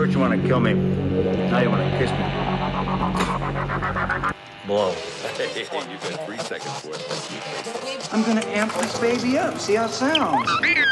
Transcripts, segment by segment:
First you want to kill me, now you want to kiss me. Blow. Hey, you've got 3 seconds for it. I'm gonna amp this baby up, see how it sounds.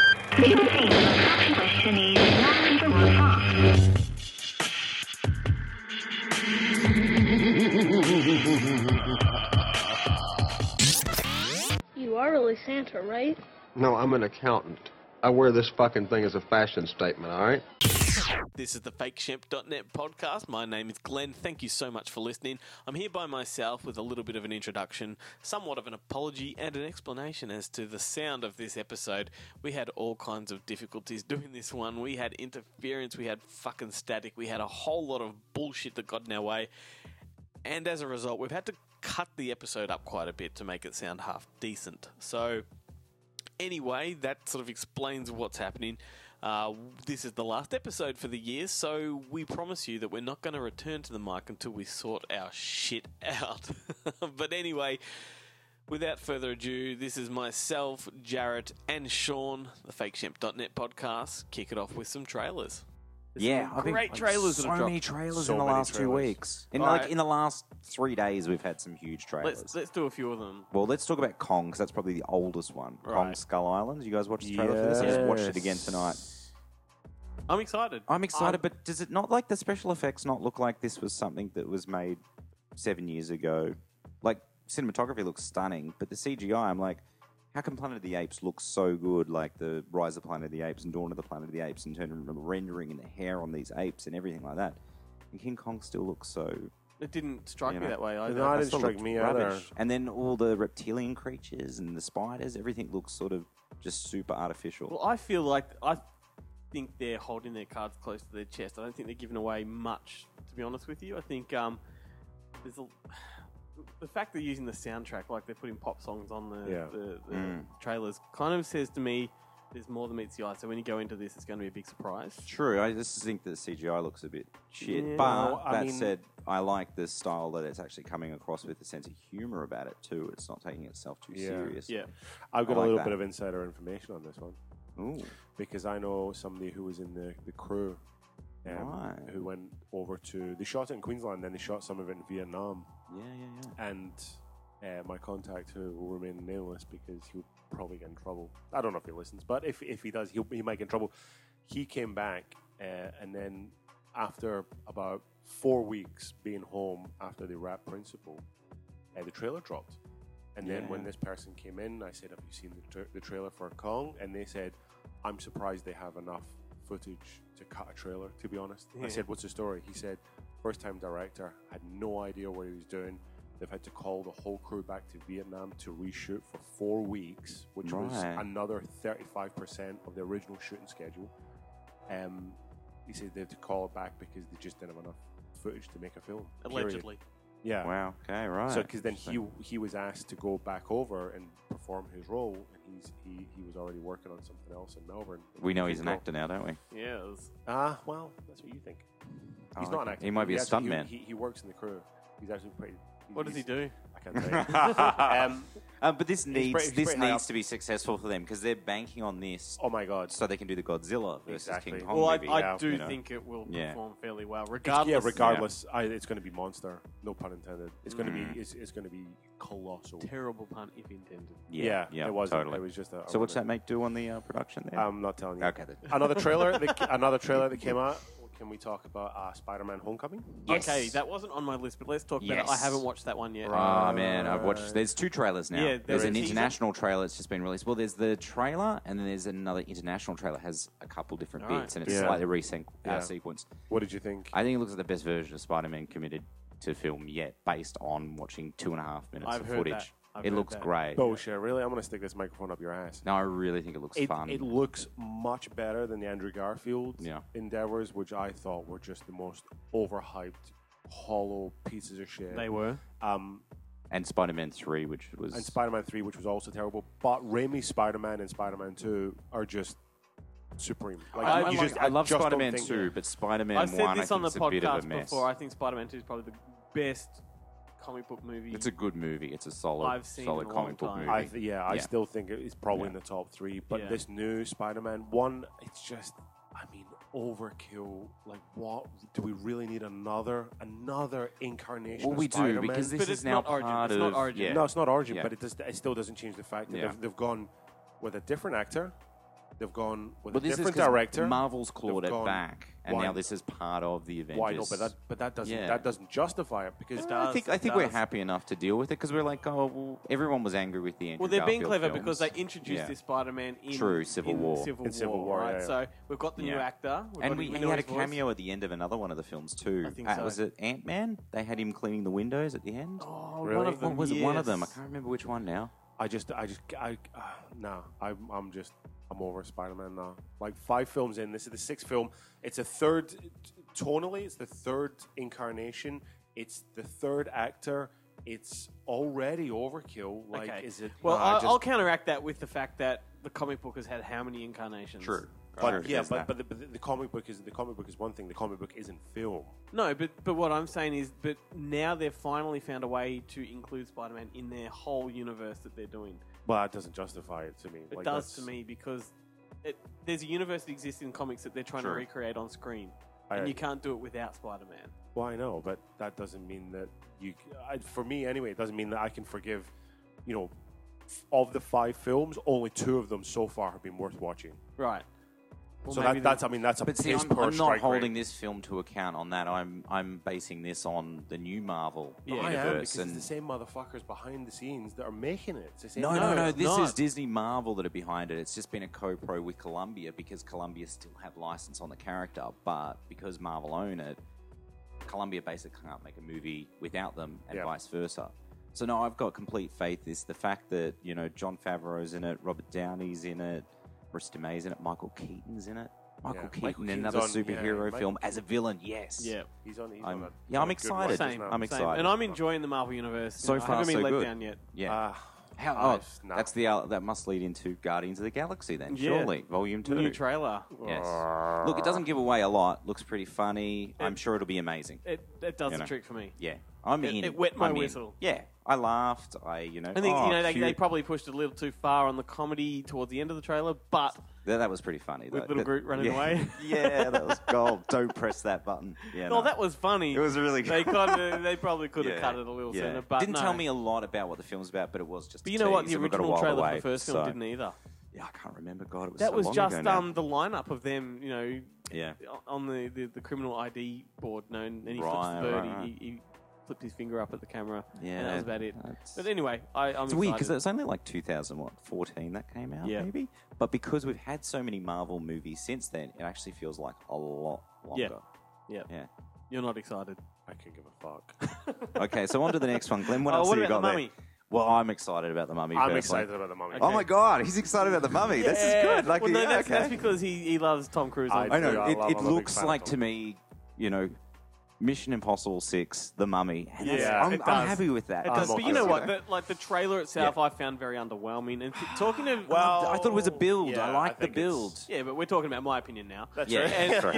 You are really Santa, right? No, I'm an accountant. I wear this fucking thing as a fashion statement, all right? This is the FakeShemp.net podcast. My name is Glenn. Thank you so much for listening. I'm here by myself with a little bit of an introduction, somewhat of an apology, and an explanation as to the sound of this episode. We had all kinds of difficulties doing this one. We had interference, we had fucking static, we had a whole lot of bullshit that got in our way. And as a result, we've had to cut the episode up quite a bit to make it sound half decent. So anyway, that sort of explains what's happening. This is the last episode for the year, so we promise you that we're not going to return to the mic until we sort our shit out. But anyway, without further ado, this is myself, Jarrett, and Sean, the FakeShemp.net podcast. Kick it off with some trailers. Yeah, I think great trailers that so have dropped. many trailers So in the many last 2 trailers. weeks. In Alright. in the last 3 days, we've had some huge trailers. Let's do a few of them. Well, let's talk about Kong, because that's probably the oldest one. Right. Kong Skull Island. You guys watch the trailer for this? I just watched it again tonight. I'm excited. I'm excited, but does it not, like, the special effects not look like this was something that was made 7 years ago? Like, cinematography looks stunning, but the CGI, I'm like, how can Planet of the Apes look so good, like the Rise of Planet of the Apes and Dawn of the Planet of the Apes, in terms of the rendering and the hair on these apes and everything like that? And King Kong still looks so... It didn't strike You me know. that way either. No, it didn't still strike looked me either. rubbish. And then all the reptilian creatures and the spiders, everything looks sort of just super artificial. Well, I feel like I think they're holding their cards close to their chest. I don't think they're giving away much, to be honest with you. I think there's the fact they're using the soundtrack, like they're putting pop songs on the trailers, kind of says to me there's more than meets the eye. So when you go into this, it's going to be a big surprise. True, I just think the CGI looks a bit shit. Yeah. But Well, I that mean- said, I like the style that it's actually coming across with a sense of humour about it too. It's not taking itself too Yeah. serious. Yeah. I've got I a like little that. bit of insider information on this one Ooh, because I know somebody who was in the crew Right. who went over to... They shot it in Queensland, then they shot some of it in Vietnam. yeah. And my contact, who will remain nameless because he'll probably get in trouble. I don't know if he listens, but if he does, he might get in trouble. He came back, and then after about 4 weeks being home after the rap principal, the trailer dropped. And then when this person came in, I said, "Have you seen the trailer for Kong?" And they said, "I'm surprised they have enough footage to cut a trailer, to be honest." I said, "What's the story?" He said, "First-time director, had no idea what he was doing. They've had to call the whole crew back to Vietnam to reshoot for 4 weeks, which was Right. another 35% of the original shooting schedule." He said they had to call it back because they just didn't have enough footage to make a film. period. Allegedly. Yeah. Wow. Okay. Right. So, because then he was asked to go back over and perform his role, and he was already working on something else in Melbourne. we know he's Couldn't an go. actor now, don't we? Yeah. It was, Well, that's what you think. He's Oh, not an okay. actor. He might be a actually- stuntman. He works in the crew. He's actually pretty. what does he do? I can't tell you. But this pretty- needs he's pretty high needs up. to be successful for them because they're banking on this Oh my God. so they can do the Godzilla versus Exactly. King Kong Well, movie. I do you know. think it will Yeah. perform fairly well, Yeah, regardless. regardless, it's going to be monster. No pun intended. It's going to Mm. be. It's going to be colossal. Terrible pun, if intended. Yeah, it wasn't. totally. It was just a. So what's that make do on the production there? I'm not telling you. Okay, then. Another trailer. Another trailer that came out. Can we talk about Spider-Man: Homecoming? Okay, that wasn't on my list, but let's talk about it. I Yes. haven't watched that one yet. Oh man, I've watched. There's 2 trailers now. Yeah, there's there's an a teaser. international trailer that's just been released. Well, there's the trailer, and then there's another international trailer has a couple different All right. bits, and it's Yeah. slightly Yeah. sequenced. What did you think? I think it looks like the best version of Spider-Man committed to film yet, based on watching 2.5 minutes I've of heard footage. that. I've It heard looks that. great. Bullshit, really? I'm going to stick this microphone up your ass. No, I really think it looks fun. It looks much better than the Andrew Garfield Yeah. endeavors, which I thought were just the most overhyped, hollow pieces of shit. They were. And Spider-Man 3, which was And Spider-Man 3, which was also terrible. But Raimi's Spider-Man and Spider-Man 2 are just supreme. I love just don't Spider-Man think 2, but Spider-Man I've 1 said I this think on the is a bit of a podcast mess. before. I think Spider-Man 2 is probably the best comic book movie. It's a good movie. It's a solid, I've seen solid in a comic book long movie. time. I still think it's probably in the top 3. But Yeah. this new Spider-Man 1, it's just I mean, overkill. Like, what do we really need another incarnation? Well, of we do Spider-Man? because this But is it's now not Origin. part It's of not Origin. Yeah. No, it's not Origin, Yeah. but it still doesn't change the fact that Yeah. they've gone with a different actor. They've gone with But a this is different 'cause director. Marvel's clawed They've it gone- back, and Why? now this is part of the Avengers. Why no? But that doesn't justify it because I think It we're does. happy enough to deal with it because we're like, oh, well, everyone was angry with the Andrew Well, they're being Garfield clever films. because they introduced Yeah. this Spider-Man in True, Civil in War. Civil In Civil War, War, right? yeah. So we've got the new Yeah. actor, And we he know had a his voice. cameo at the end of another one of the films too. I think so. Was it Ant-Man? They had him cleaning the windows at the end. Oh, Really? one of them. What was it? One of them. I yes. can't remember which one now. I'm over Spider-Man now. Like 5 films in, this is the 6th film. It's a third, tonally, it's the 3rd incarnation. It's the 3rd actor. It's already overkill. Like, Okay. is it? Well, nah, I'll counteract that with the fact that the comic book has had how many incarnations? But Sure, there's that. the comic book is one thing. The comic book isn't film. No, but what I'm saying is, but now they've finally found a way to include Spider-Man in their whole universe that they're doing. Well, that doesn't justify it to me. It Like, does to that's- me because there's a universe that exists in comics that they're trying to Sure. recreate on screen, I- and you can't do it without Spider-Man. Well, I know, but that doesn't mean that for me anyway, it doesn't mean that I can forgive, of the 5 films, only 2 of them so far have been worth watching. Right. Well, So maybe that's a But see, piss I'm poor not strike holding rate. this film to account on that. I'm basing this on the new Marvel Yeah. I am, universe. because And it's the same motherfuckers behind the scenes that are making it. It's the same no, it's this not. is Disney Marvel that are behind it. It's just been a co-pro with Columbia because Columbia still have license on the character, but because Marvel own it, Columbia basically can't make a movie without them, and Yeah. vice versa. So no, I've got complete faith. Is the fact that John Favreau's in it, Robert Downey's in it, Marissa Tomei's in it, Michael Keaton's in it. Michael Yeah. Keaton Michael in Keaton's another on- superhero yeah, film as a villain. Yes. Yeah. He's on. I'm a excited. good run Same. just now. I'm excited. And I'm enjoying the Marvel universe. So I far, haven't been so let good. down yet. Yeah. How? Oh, that's that must lead into Guardians of the Galaxy then, Yeah. surely. Volume 2. New trailer. Yes. Look, it doesn't give away a lot. Looks pretty funny. I'm sure it'll be amazing. It does You the know. trick for me. Yeah. I'm in. it wet my I'm in. whistle. Yeah. I laughed. I I think they cute. probably pushed it a little too far on the comedy towards the end of the trailer, but That was pretty funny. With little Groot running yeah. away. Yeah, that was gold. Don't press that button. Yeah, well, no. that was funny. It was really They good. they probably could have Yeah. cut it a little Yeah. sooner, but didn't no. tell me a lot about what the film's about, but it was just. But a you know what? tease, The and we've got a original while trailer away, for the first so- film didn't either. Yeah, I can't remember. God, it was That so was long just ago now. the lineup of them, Yeah. on the criminal ID board, and he flips Right, the bird, right. he flipped his finger up at the camera, Yeah, and that was about it. that's- But anyway, I'm It's weird excited. because it's only like 2014 that came out, Yeah. maybe. But because we've had so many Marvel movies since then, it actually feels like a lot longer. Yeah. Yeah. You're not excited. I can give a fuck. Okay, so on to the next one. Glenn, what else what have you about got the there? Mummy? Well, I'm excited about the Mummy. I'm personally. excited about the Mummy. Oh my God, he's excited about the Mummy. This is good. Like, well, no, yeah, that's okay. because he loves Tom Cruise. I I know. Yeah, It I'm a big looks fan of like Tom. to me, Mission Impossible 6, The Mummy. And that's- Yeah, I'm, it I'm does. happy with that. It does, I'm but okay you know with what? The trailer itself, I found very underwhelming. And talking to I thought it was a build. Yeah, I like the think it's- build. yeah, but we're talking about my opinion now. That's Yeah.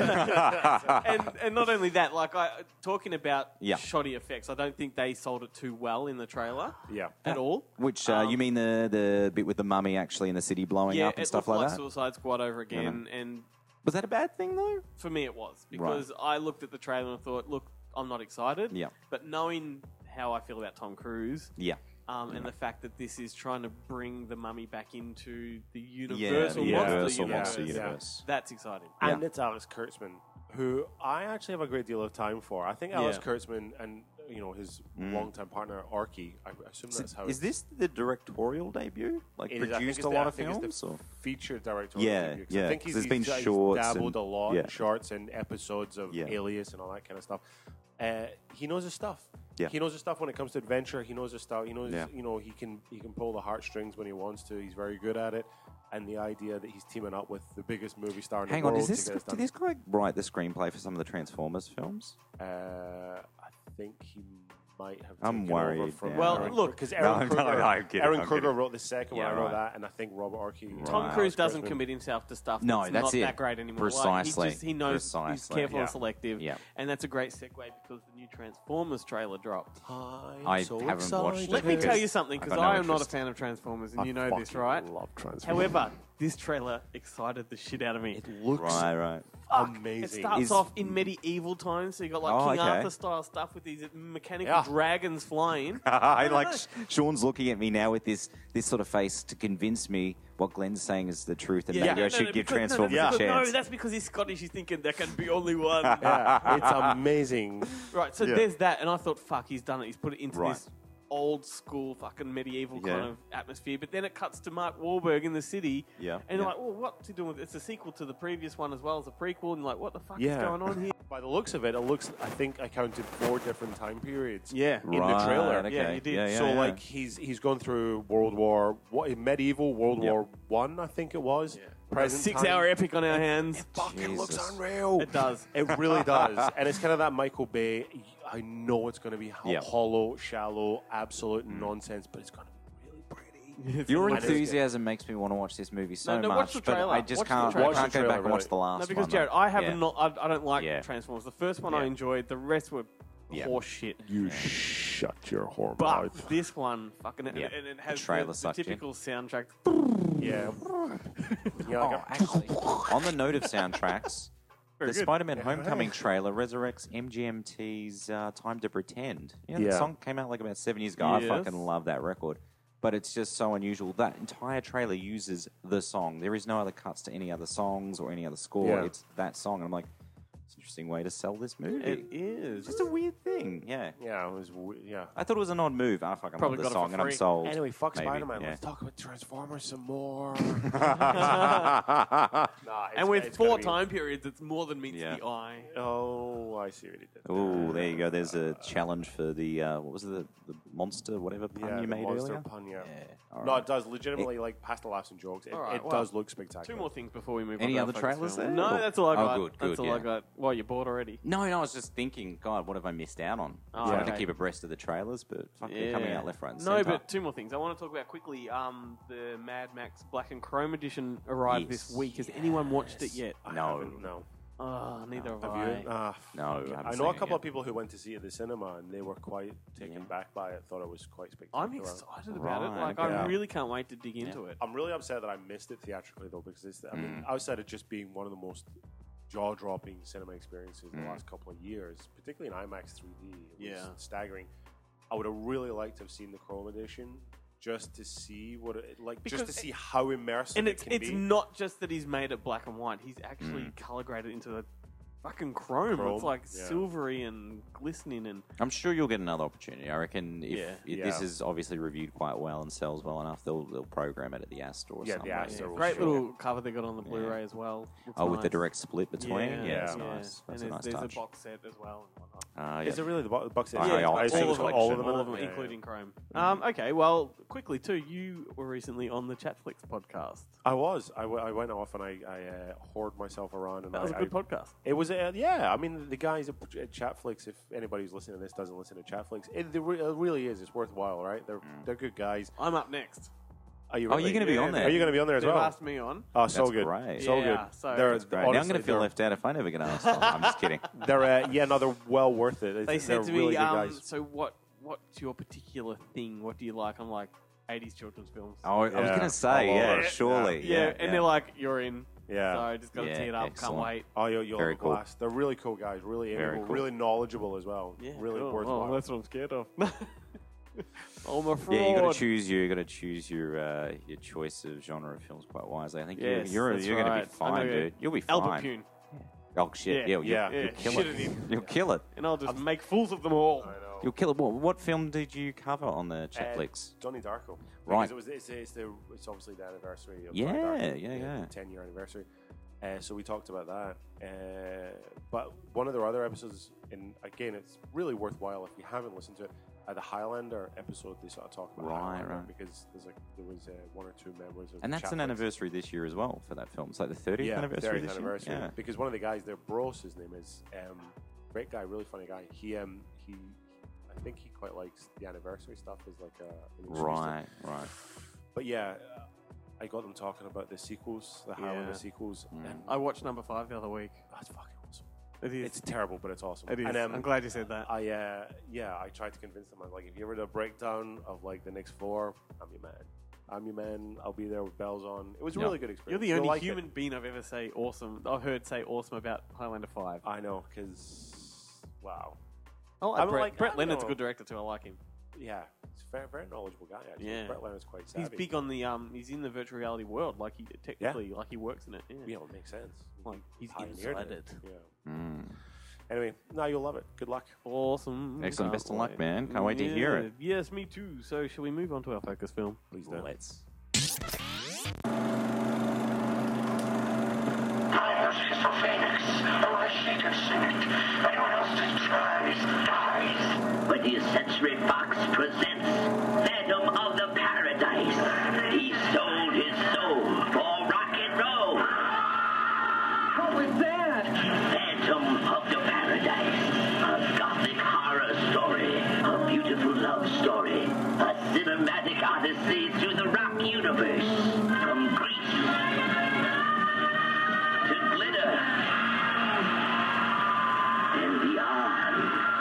right. And not only that, talking about Yeah. shoddy effects, I don't think they sold it too well in the trailer Yeah. at all. Which, you mean the bit with the mummy actually in the city blowing Yeah, up and it stuff looked like like that? Suicide Squad over again, and Was that a bad thing, though? for me it was because I looked at the trailer and thought, look, I'm not excited. Yeah. But knowing how I feel about Tom Cruise, Yeah. and the fact that this is trying to bring the Mummy back into the Yeah, Universal the Monster Universal Universe. Monster Yeah. Universe. That's exciting. And it's Alex Kurtzman, who I actually have a great deal of time for. I think Alex Yeah. Kurtzman and his longtime partner Arky. I assume that's how. Is this the directorial debut? Like, It is. I think produced it's a the- lot I of think it's films? the Or? feature director. Yeah, yeah, I think 'cause there's been shorts dabbled and- a lot yeah. in shorts and episodes of Yeah. Alias and all that kind of stuff. He knows his stuff. Yeah. He knows his stuff when it comes to adventure. He knows his stuff. He knows, Yeah. he can pull the heartstrings when he wants to. He's very good at it. And the idea that he's teaming up with the biggest movie star in Hang the on, world is this, to get did this this guy write the screenplay for some of the Transformers films? done. I think he might have. I'm taken over worried from now. Well, Aaron look- because No, Aaron no, Kruger, I'm kidding, Aaron I'm Kruger kidding. wrote the second one. Yeah, I wrote right. that, and I think Robert Arky. Tom Right. Cruise Alex doesn't Kurtzman. commit himself to stuff No, that's that's not it. that great anymore. Precisely. He knows he's Precisely. careful and Yeah. selective. Yeah. And that's a great segue because the new Transformers trailer dropped. I haven't watched it. Let me because tell you something I've because got no I am not a interest. fan of Transformers, and I you know this, fucking right? Love Transformers. However, this trailer excited the shit out of me. It looks Right. amazing. It starts Is- off in medieval times, so you got like Oh, King okay. Arthur style stuff with these mechanical Yeah. dragons flying. I like Sean's looking at me now with this sort of face to convince me what Glenn's saying is the truth, and maybe I should give Transformers a chance. No, that's because he's Scottish. He's thinking there can be only one. Yeah, it's amazing. Right, so there's that, and I thought, fuck, he's done it. He's put it into Right. this old school fucking medieval Yeah. kind of atmosphere. But then it cuts to Mark Wahlberg in the city. Yeah, And you're yeah. like, well, what's he doing with it? It's a sequel to the previous one as well as a prequel. And you're like, what the fuck is Yeah. going on here? By the looks of it, I think I counted 4 different time periods. Yeah. in the trailer. Okay. Yeah, you did. Yeah, So yeah. like he's gone through World War medieval World Yep. War One, I think it was. A Present 6-hour time. epic on our hands. It fucking looks Jesus. unreal. It does. It really does. And it's kind of that Michael Bay. I know it's going to be Yep. hollow, shallow, absolute nonsense, but it's going to be really pretty. Your I know it's enthusiam makes me want to watch this movie so No, much, watch the but trailer. I just Watch the can't. trailer. I Watch the can't go trailer, back and watch really. the last No, because one. Jared, I haven't Yeah. not. I don't like Yeah. Transformers. The first one I Yeah. enjoyed. The rest were Yeah. horse shit. You shut your whore But mouth. this one, fucking, Yeah. and it has trailer the sucked you. typical soundtrack. Yeah. Yeah, Oh, like actually, on the note of soundtracks, the good. Spider-Man Homecoming trailer resurrects MGMT's Time to Pretend. You know, the Yeah. song came out like about 7 years ago. I Yes. fucking love that record. But it's just so unusual. That entire trailer uses the song. There is no other cuts to any other songs or any other score. Yeah. It's that song. And I'm like, it's an interesting way to sell this movie. It is. It's just a weird thing. Yeah. yeah, it was. Yeah. I thought it was an odd move. I fucking Probably love the got it for song and I'm free. sold. Anyway, fuck Maybe, Spider-Man. yeah. Let's talk about Transformers some more. And with it's 4 gonna be- time periods, it's more than meets Yeah. the eye. Oh, I see what he did. Oh, there you go. There's a challenge for the what was it, the monster, whatever pun Yeah, you the made monster earlier. pun, yeah. All No, right. it does legitimately like past the laughs and jokes. It, All right, it well, does look spectacular. 2 more things before we move on. Any to our other focus trailers film. there? No, that's all I Oh, got. good, That's all I yeah. got. Well, you're bored already. No, I was just thinking, God, what have I missed out on? Oh, Trying okay. to keep abreast of the trailers, but fucking coming out left, right, and No, centre. but 2 more things. I want to talk about quickly. The Mad Max Black and Chrome edition arrived Yes, this week. Has anyone watched it yet? I No. haven't, no. Oh, neither have Have I. you? No, I haven't I seen know a it couple yet. of people who went to see it at the cinema and they were quite taken Yeah. back by it. Thought it was quite spectacular. I'm excited about it. Right, Like, okay. I really can't wait to dig into it. I'm really upset that I missed it theatrically though, because I Mm. mean, outside of just being one of the most jaw-dropping cinema experiences in the last couple of years, particularly in IMAX 3D, it was staggering. I would have really liked to have seen the Chrome edition just to see what it like, Because just to see how immersive And it it's can it's be. not just that he's made it black and white. He's actually color graded into the fucking chrome. Chrome, It's like yeah. silvery and glistening and I'm sure you'll get another opportunity. I reckon if Yeah. this Yeah. is obviously reviewed quite well and sells well enough, they'll program it at the Astor or Yeah, the something. Astor yeah, will great show little cover they got on the Blu-ray as well. Looks Oh, with the nice. direct split between? Yeah, That's yeah. nice. That's and a nice there's touch. a box set as well. And whatnot. Is it really the box set? Yeah, I assume all it's of got them, all of them, in all it? of them, Yeah, including Chrome. Okay, well, quickly too, you were recently on the Chatflix podcast. I was. I went off and I hoard myself around. And That was a good podcast. It was, yeah. I mean, the guys at Chatflix, if anybody who's listening to this doesn't listen to Chatflix, it really is. It's worthwhile, right? They're good guys. I'm up next. Are you? Oh, really? you're gonna be on there? Are you going to be on there as They've well? asked me on. Oh, so That's good. great. So Yeah, good. so- They're, That's Great. Now I'm honestly, going to feel they're- left out if I never get asked. I'm just kidding. They're no, they're well worth it. They said they're to really me, good guys. so what's your particular thing? What do you like? I'm like, 80s children's films. Oh, I was Yeah. going to say, Oh, yeah, yeah. surely. Yeah, and they're like, you're in. Yeah. So I just got to Yeah, tee it up. excellent. Can't wait. Oh, you'll Very have a cool. blast. They're really cool guys. Really Very amiable. cool. Really knowledgeable as well. Yeah, really cool. worthwhile. Oh, that's what I'm scared of. I'm a fraud. Yeah, you got to choose your choice of genre of films quite wisely. I think Yes, you're that's going to be right. I fine, know dude. You'll be Albert fine. Pune. Oh shit! Yeah, Yeah, yeah. you'll kill Shit it. at him. You'll kill it. And I'll just make fools of them all. I know. You'll kill it. What film did you cover on the Chatflix? Donnie Darko. Right. Because it's obviously the anniversary of Yeah, Donnie Darko. yeah. 10-year anniversary. So we talked about that. But one of their other episodes, and again, it's really worthwhile if you haven't listened to it. The Highlander episode, they sort of talk about Highlander right. because there was 1 or 2 members of And that's an Chatflix. anniversary this year as well for that film. It's like the 30th anniversary 30th this anniversary. year. Yeah. Because one of the guys there, Bros, his name is, great guy, really funny guy. He I think he quite likes the anniversary stuff as like an excuse to- Right. But yeah, I got them talking about the sequels, the Highlander sequels, and I watched number 5 the other week. that's fucking awesome. It is. It's terrible, but it's awesome. It is. And, I'm glad you said that. I tried to convince them. I'm like, if you ever do a breakdown of like the next 4, I'm your man. I'm your man. I'll be there with bells on. It was a really good You're experience. the You'll only like human it. being I've ever heard say awesome about Highlander 5. I know, because wow, Oh, I'm Brett, like, Brett I Leonard's a know. good director too. I like him. yeah, he's a very, very knowledgeable guy. Actually, Yeah. Brett Leonard's quite savvy. He's big on the he's in the virtual reality world, like he technically like he works in it. Yeah. You know, it makes sense. Like he's Pioneered inside it. Yeah. Anyway, no, you'll love it. Good luck. Awesome. Excellent. Best of luck, wait. man. Can't wait to hear it. Yes, me too. So shall we move on to our focus film? Please do. Let's. I am Schizophrenics, or I hate a cynic. Anyone else that tries, dies. 20th Century Fox presents Phantom of the Paradise. He sold his soul for rock and roll. What was that? Phantom of the Paradise. A gothic horror story. A beautiful love story. A cinematic odyssey through the rock universe. From Greece to glitter and beyond.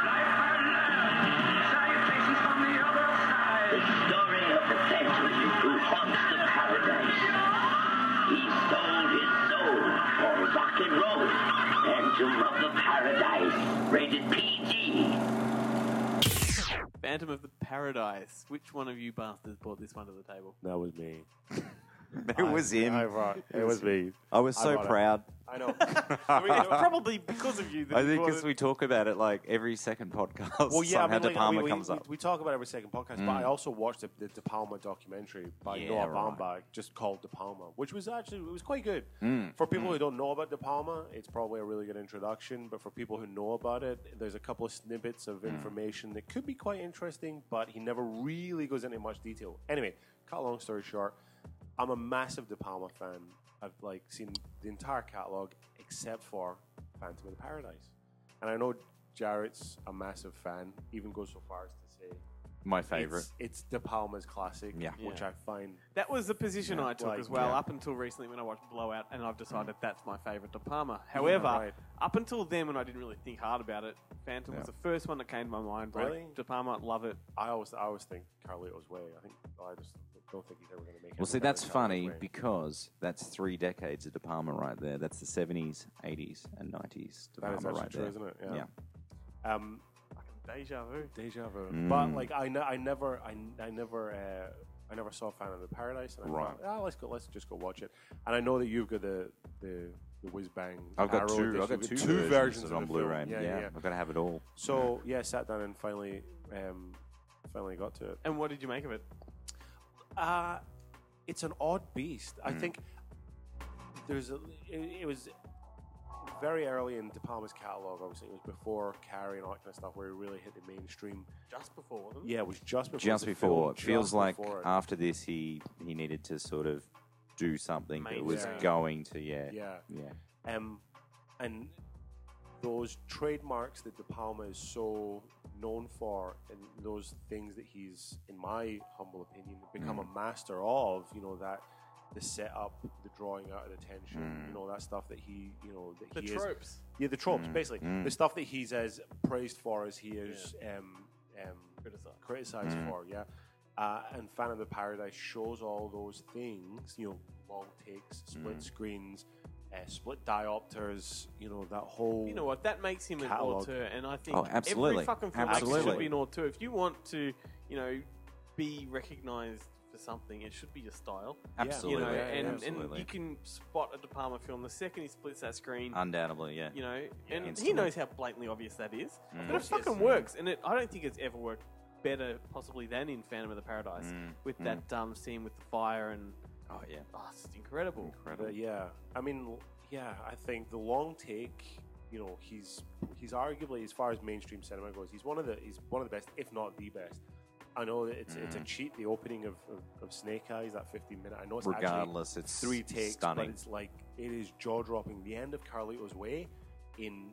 The story of the phantom who haunts the paradise. He sold his soul for rock and roll. Phantom of the Paradise, rated PG. Phantom of the Paradise. Which one of you bastards brought this one to the table? That was me. It was him. It was me. I was so brought it. proud. I know. I mean, it's probably because of you that I he think brought because it. we talk about it like every second podcast. Well, yeah, I somehow mean, De Palma we, comes we, up. we talk about it every second podcast, but I also watched the De Palma documentary by Yeah, Noah right. Baumbach, just called De Palma, which was actually it was quite good. For people who don't know about De Palma, it's probably a really good introduction. But for people who know about it, there's a couple of snippets of information that could be quite interesting, but he never really goes into much detail. Anyway, cut a long story short, I'm a massive De Palma fan. I've like seen the entire catalog except for Phantom of the Paradise, and I know Jarrett's a massive fan. Even goes so far as to say My favorite. it's De Palma's classic, Yeah. which I find That was the position I took like, as well, yeah. up until recently when I watched Blowout, and I've decided that's my favourite De Palma. However, right. up until then, when I didn't really think hard about it, Phantom was the first one that came to my mind. Really? Like, De Palma, love it. I always think Carlito's Way. I just don't think he's ever going to make it. Well, see, that's funny because that's 3 decades of De Palma right there. That's the 70s, 80s, and 90s De that is Palma actually right true, there. isn't it? Yeah. Fucking deja vu. Deja vu. But like I never saw Phantom of the Paradise, and I Right. thought, let's just go watch it. And I know that you've got the whiz bang. I've got Arrow two. edition. I've got You've two, versions of of on the Blu-ray. film. Yeah, I've got to have it all. So sat down and finally got to it. And what did you make of it? It's an odd beast. I think it was very early in De Palma's catalog. Obviously, it was before Carrie and all that kind of stuff, where he really hit the mainstream. Just before, wasn't it? Yeah, it was just before. Just the before. film, It feels just like before it. after this, he needed to sort of do something that was Mainstream. going to, yeah. And those trademarks that De Palma is so known for, and those things that he's, in my humble opinion, become a master of, that the setup, the drawing out of the tension, that stuff that he, that The he tropes. is. Yeah, the tropes, basically. The stuff that he's as praised for as he is criticized for, and Phantom of the Paradise shows all those things, long takes, split screens, split diopters, that whole... You know what? That makes him an Catalog. auteur, and I think Oh, absolutely. every fucking filmmaker Absolutely. should be an auteur. If you want to, be recognised for something, it should be your style. Absolutely. and absolutely. you can spot a De Palma film the second he splits that screen. Undoubtedly, yeah. And he Instantly. knows how blatantly obvious that is, but it fucking works. And I don't think it's ever worked better, possibly, than in Phantom of the Paradise with that scene with the fire and Oh, yeah. it's just incredible. I think the long take, he's arguably, as far as mainstream cinema goes, he's one of the best, if not the best. I know that it's a cheat, the opening of Snake Eyes, that 15-minute. I know it's Regardless, actually it's 3 takes, stunning. but it's like, it is jaw-dropping. The end of Carlito's Way in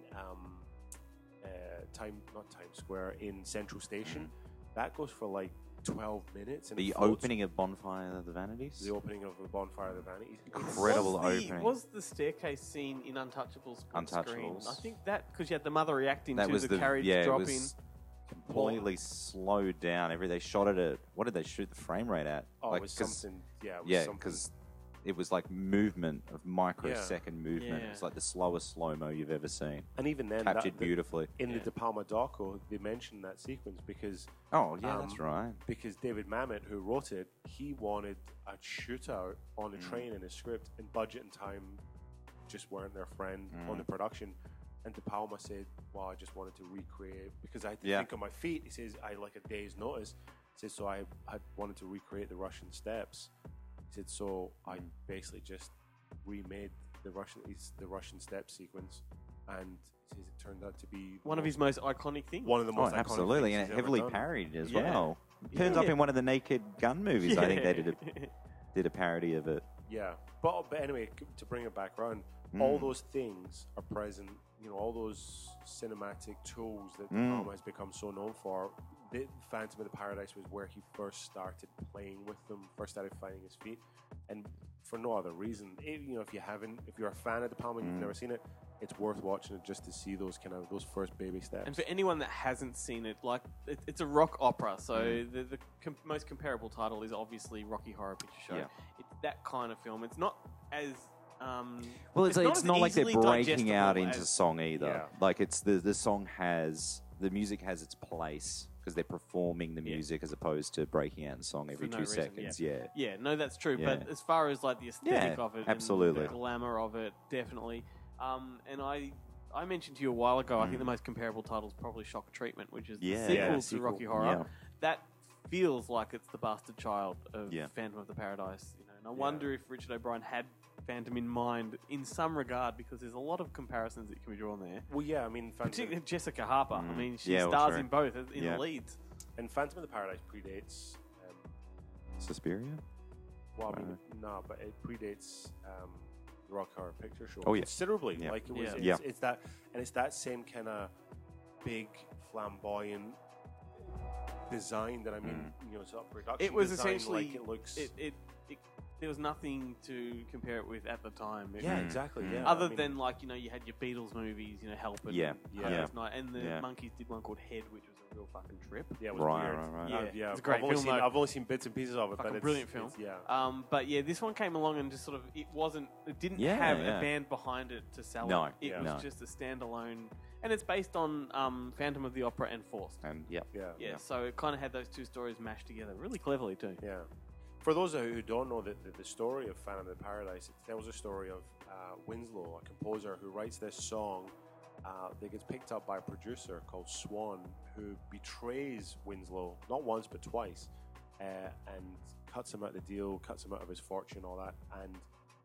not Times Square, in Central Station, that goes for like 12 minutes. And The it floats. opening of Bonfire of the Vanities? The opening of the Bonfire of the Vanities. Incredible opening. Was the staircase scene in Untouchables split screen? Untouchables. I think that, because you had the mother reacting That to was the carriage it dropping. was completely slowed down. They shot it at, what did they shoot the frame rate at? Oh, Like, it was 'cause- something. Yeah, it was Yeah, something. because it was like movement of microsecond movement. Yeah. It's like the slowest slow-mo you've ever seen. And even then, Captured beautifully. in Yeah. the De Palma doco, they mentioned that sequence because Oh, yeah, that's right. David Mamet, who wrote it, he wanted a shootout on the train in his script, and budget and time just weren't their friend on the production. And De Palma said, "Well, I just wanted to recreate because I had to Yeah. think on my feet." He says, "I had like a day's notice." He says, "So I had wanted to recreate the Russian steps." He said, "So I basically just remade the Russian step sequence," and he says it turned out to be One of his most iconic things. one of the Oh, most iconic absolutely, things and he's it ever heavily done. parodied as Yeah. well. Turns up Yeah. in one of the Naked Gun movies. I think they Yeah. did a parody of it. Yeah, but anyway, to bring it back around, all those things are present. You know, all those cinematic tools that De Palma has become so known for. The Phantom of the Paradise was where he first started playing with them, first started finding his feet, and for no other reason. You know, if you're a fan of De Palma and you've never seen it, it's worth watching it just to see those first baby steps. And for anyone that hasn't seen it, like it's a rock opera, so the most comparable title is obviously Rocky Horror Picture Show. Yeah. It's that kind of film. It's not as Well, it's as not like they're easily breaking out digestible into as- song either. Yeah. Like it's the song has the music has its place because they're performing the music as opposed to breaking out in song every no 2 reason, seconds. yeah. Yeah. Yeah, no, that's true. Yeah. But as far as like the aesthetic Yeah, of it, absolutely. and the glamour of it, definitely. And I mentioned to you a while ago, I think the most comparable title is probably Shock Treatment, which is Yeah. the sequel Yeah, to sequel. Rocky Horror. Yeah. That feels like it's the bastard child of Yeah. Phantom of the Paradise. You know, and I wonder if Richard O'Brien had Phantom in mind in some regard, because there's a lot of comparisons that can be drawn there. Well, yeah, I mean, Particularly Jessica Harper. I mean, she Yeah, well, stars true. in both in Yeah. the leads. and Phantom of the Paradise predates. Suspiria? Well, I mean, no, but it predates the Rock Horror Picture Show Oh, yeah. considerably. Yeah. Like it was, Yeah. it's that, and it's that same kind of big, flamboyant design that I mean, you know, sort of production. It was design, essentially like it looks. there was nothing to compare it with at the time. It- yeah, exactly. Yeah, Other I mean, than like, you know, you had your Beatles movies, you know, Help It, Yeah, and yeah. Hard Night, and the Yeah. Monkeys did one called Head, which was a real fucking trip. yeah, it was Right, weird. right. Yeah, Yeah, it's a great I've only film, seen, though. I've only seen bits and pieces of it, Fucking but it's brilliant film. yeah. But yeah, this one came along and just sort of it didn't Yeah, have yeah. a band behind it to sell No, it. It yeah. was No. just a standalone, and it's based on Phantom of the Opera and Forced. And yeah. Yeah, so it kind of had those two stories mashed together really cleverly too. Yeah. For those who don't know the story of Phantom of the Paradise, it tells a story of Winslow, a composer who writes this song that gets picked up by a producer called Swan, who betrays Winslow, not once but twice, and cuts him out of the deal, cuts him out of his fortune, all that, and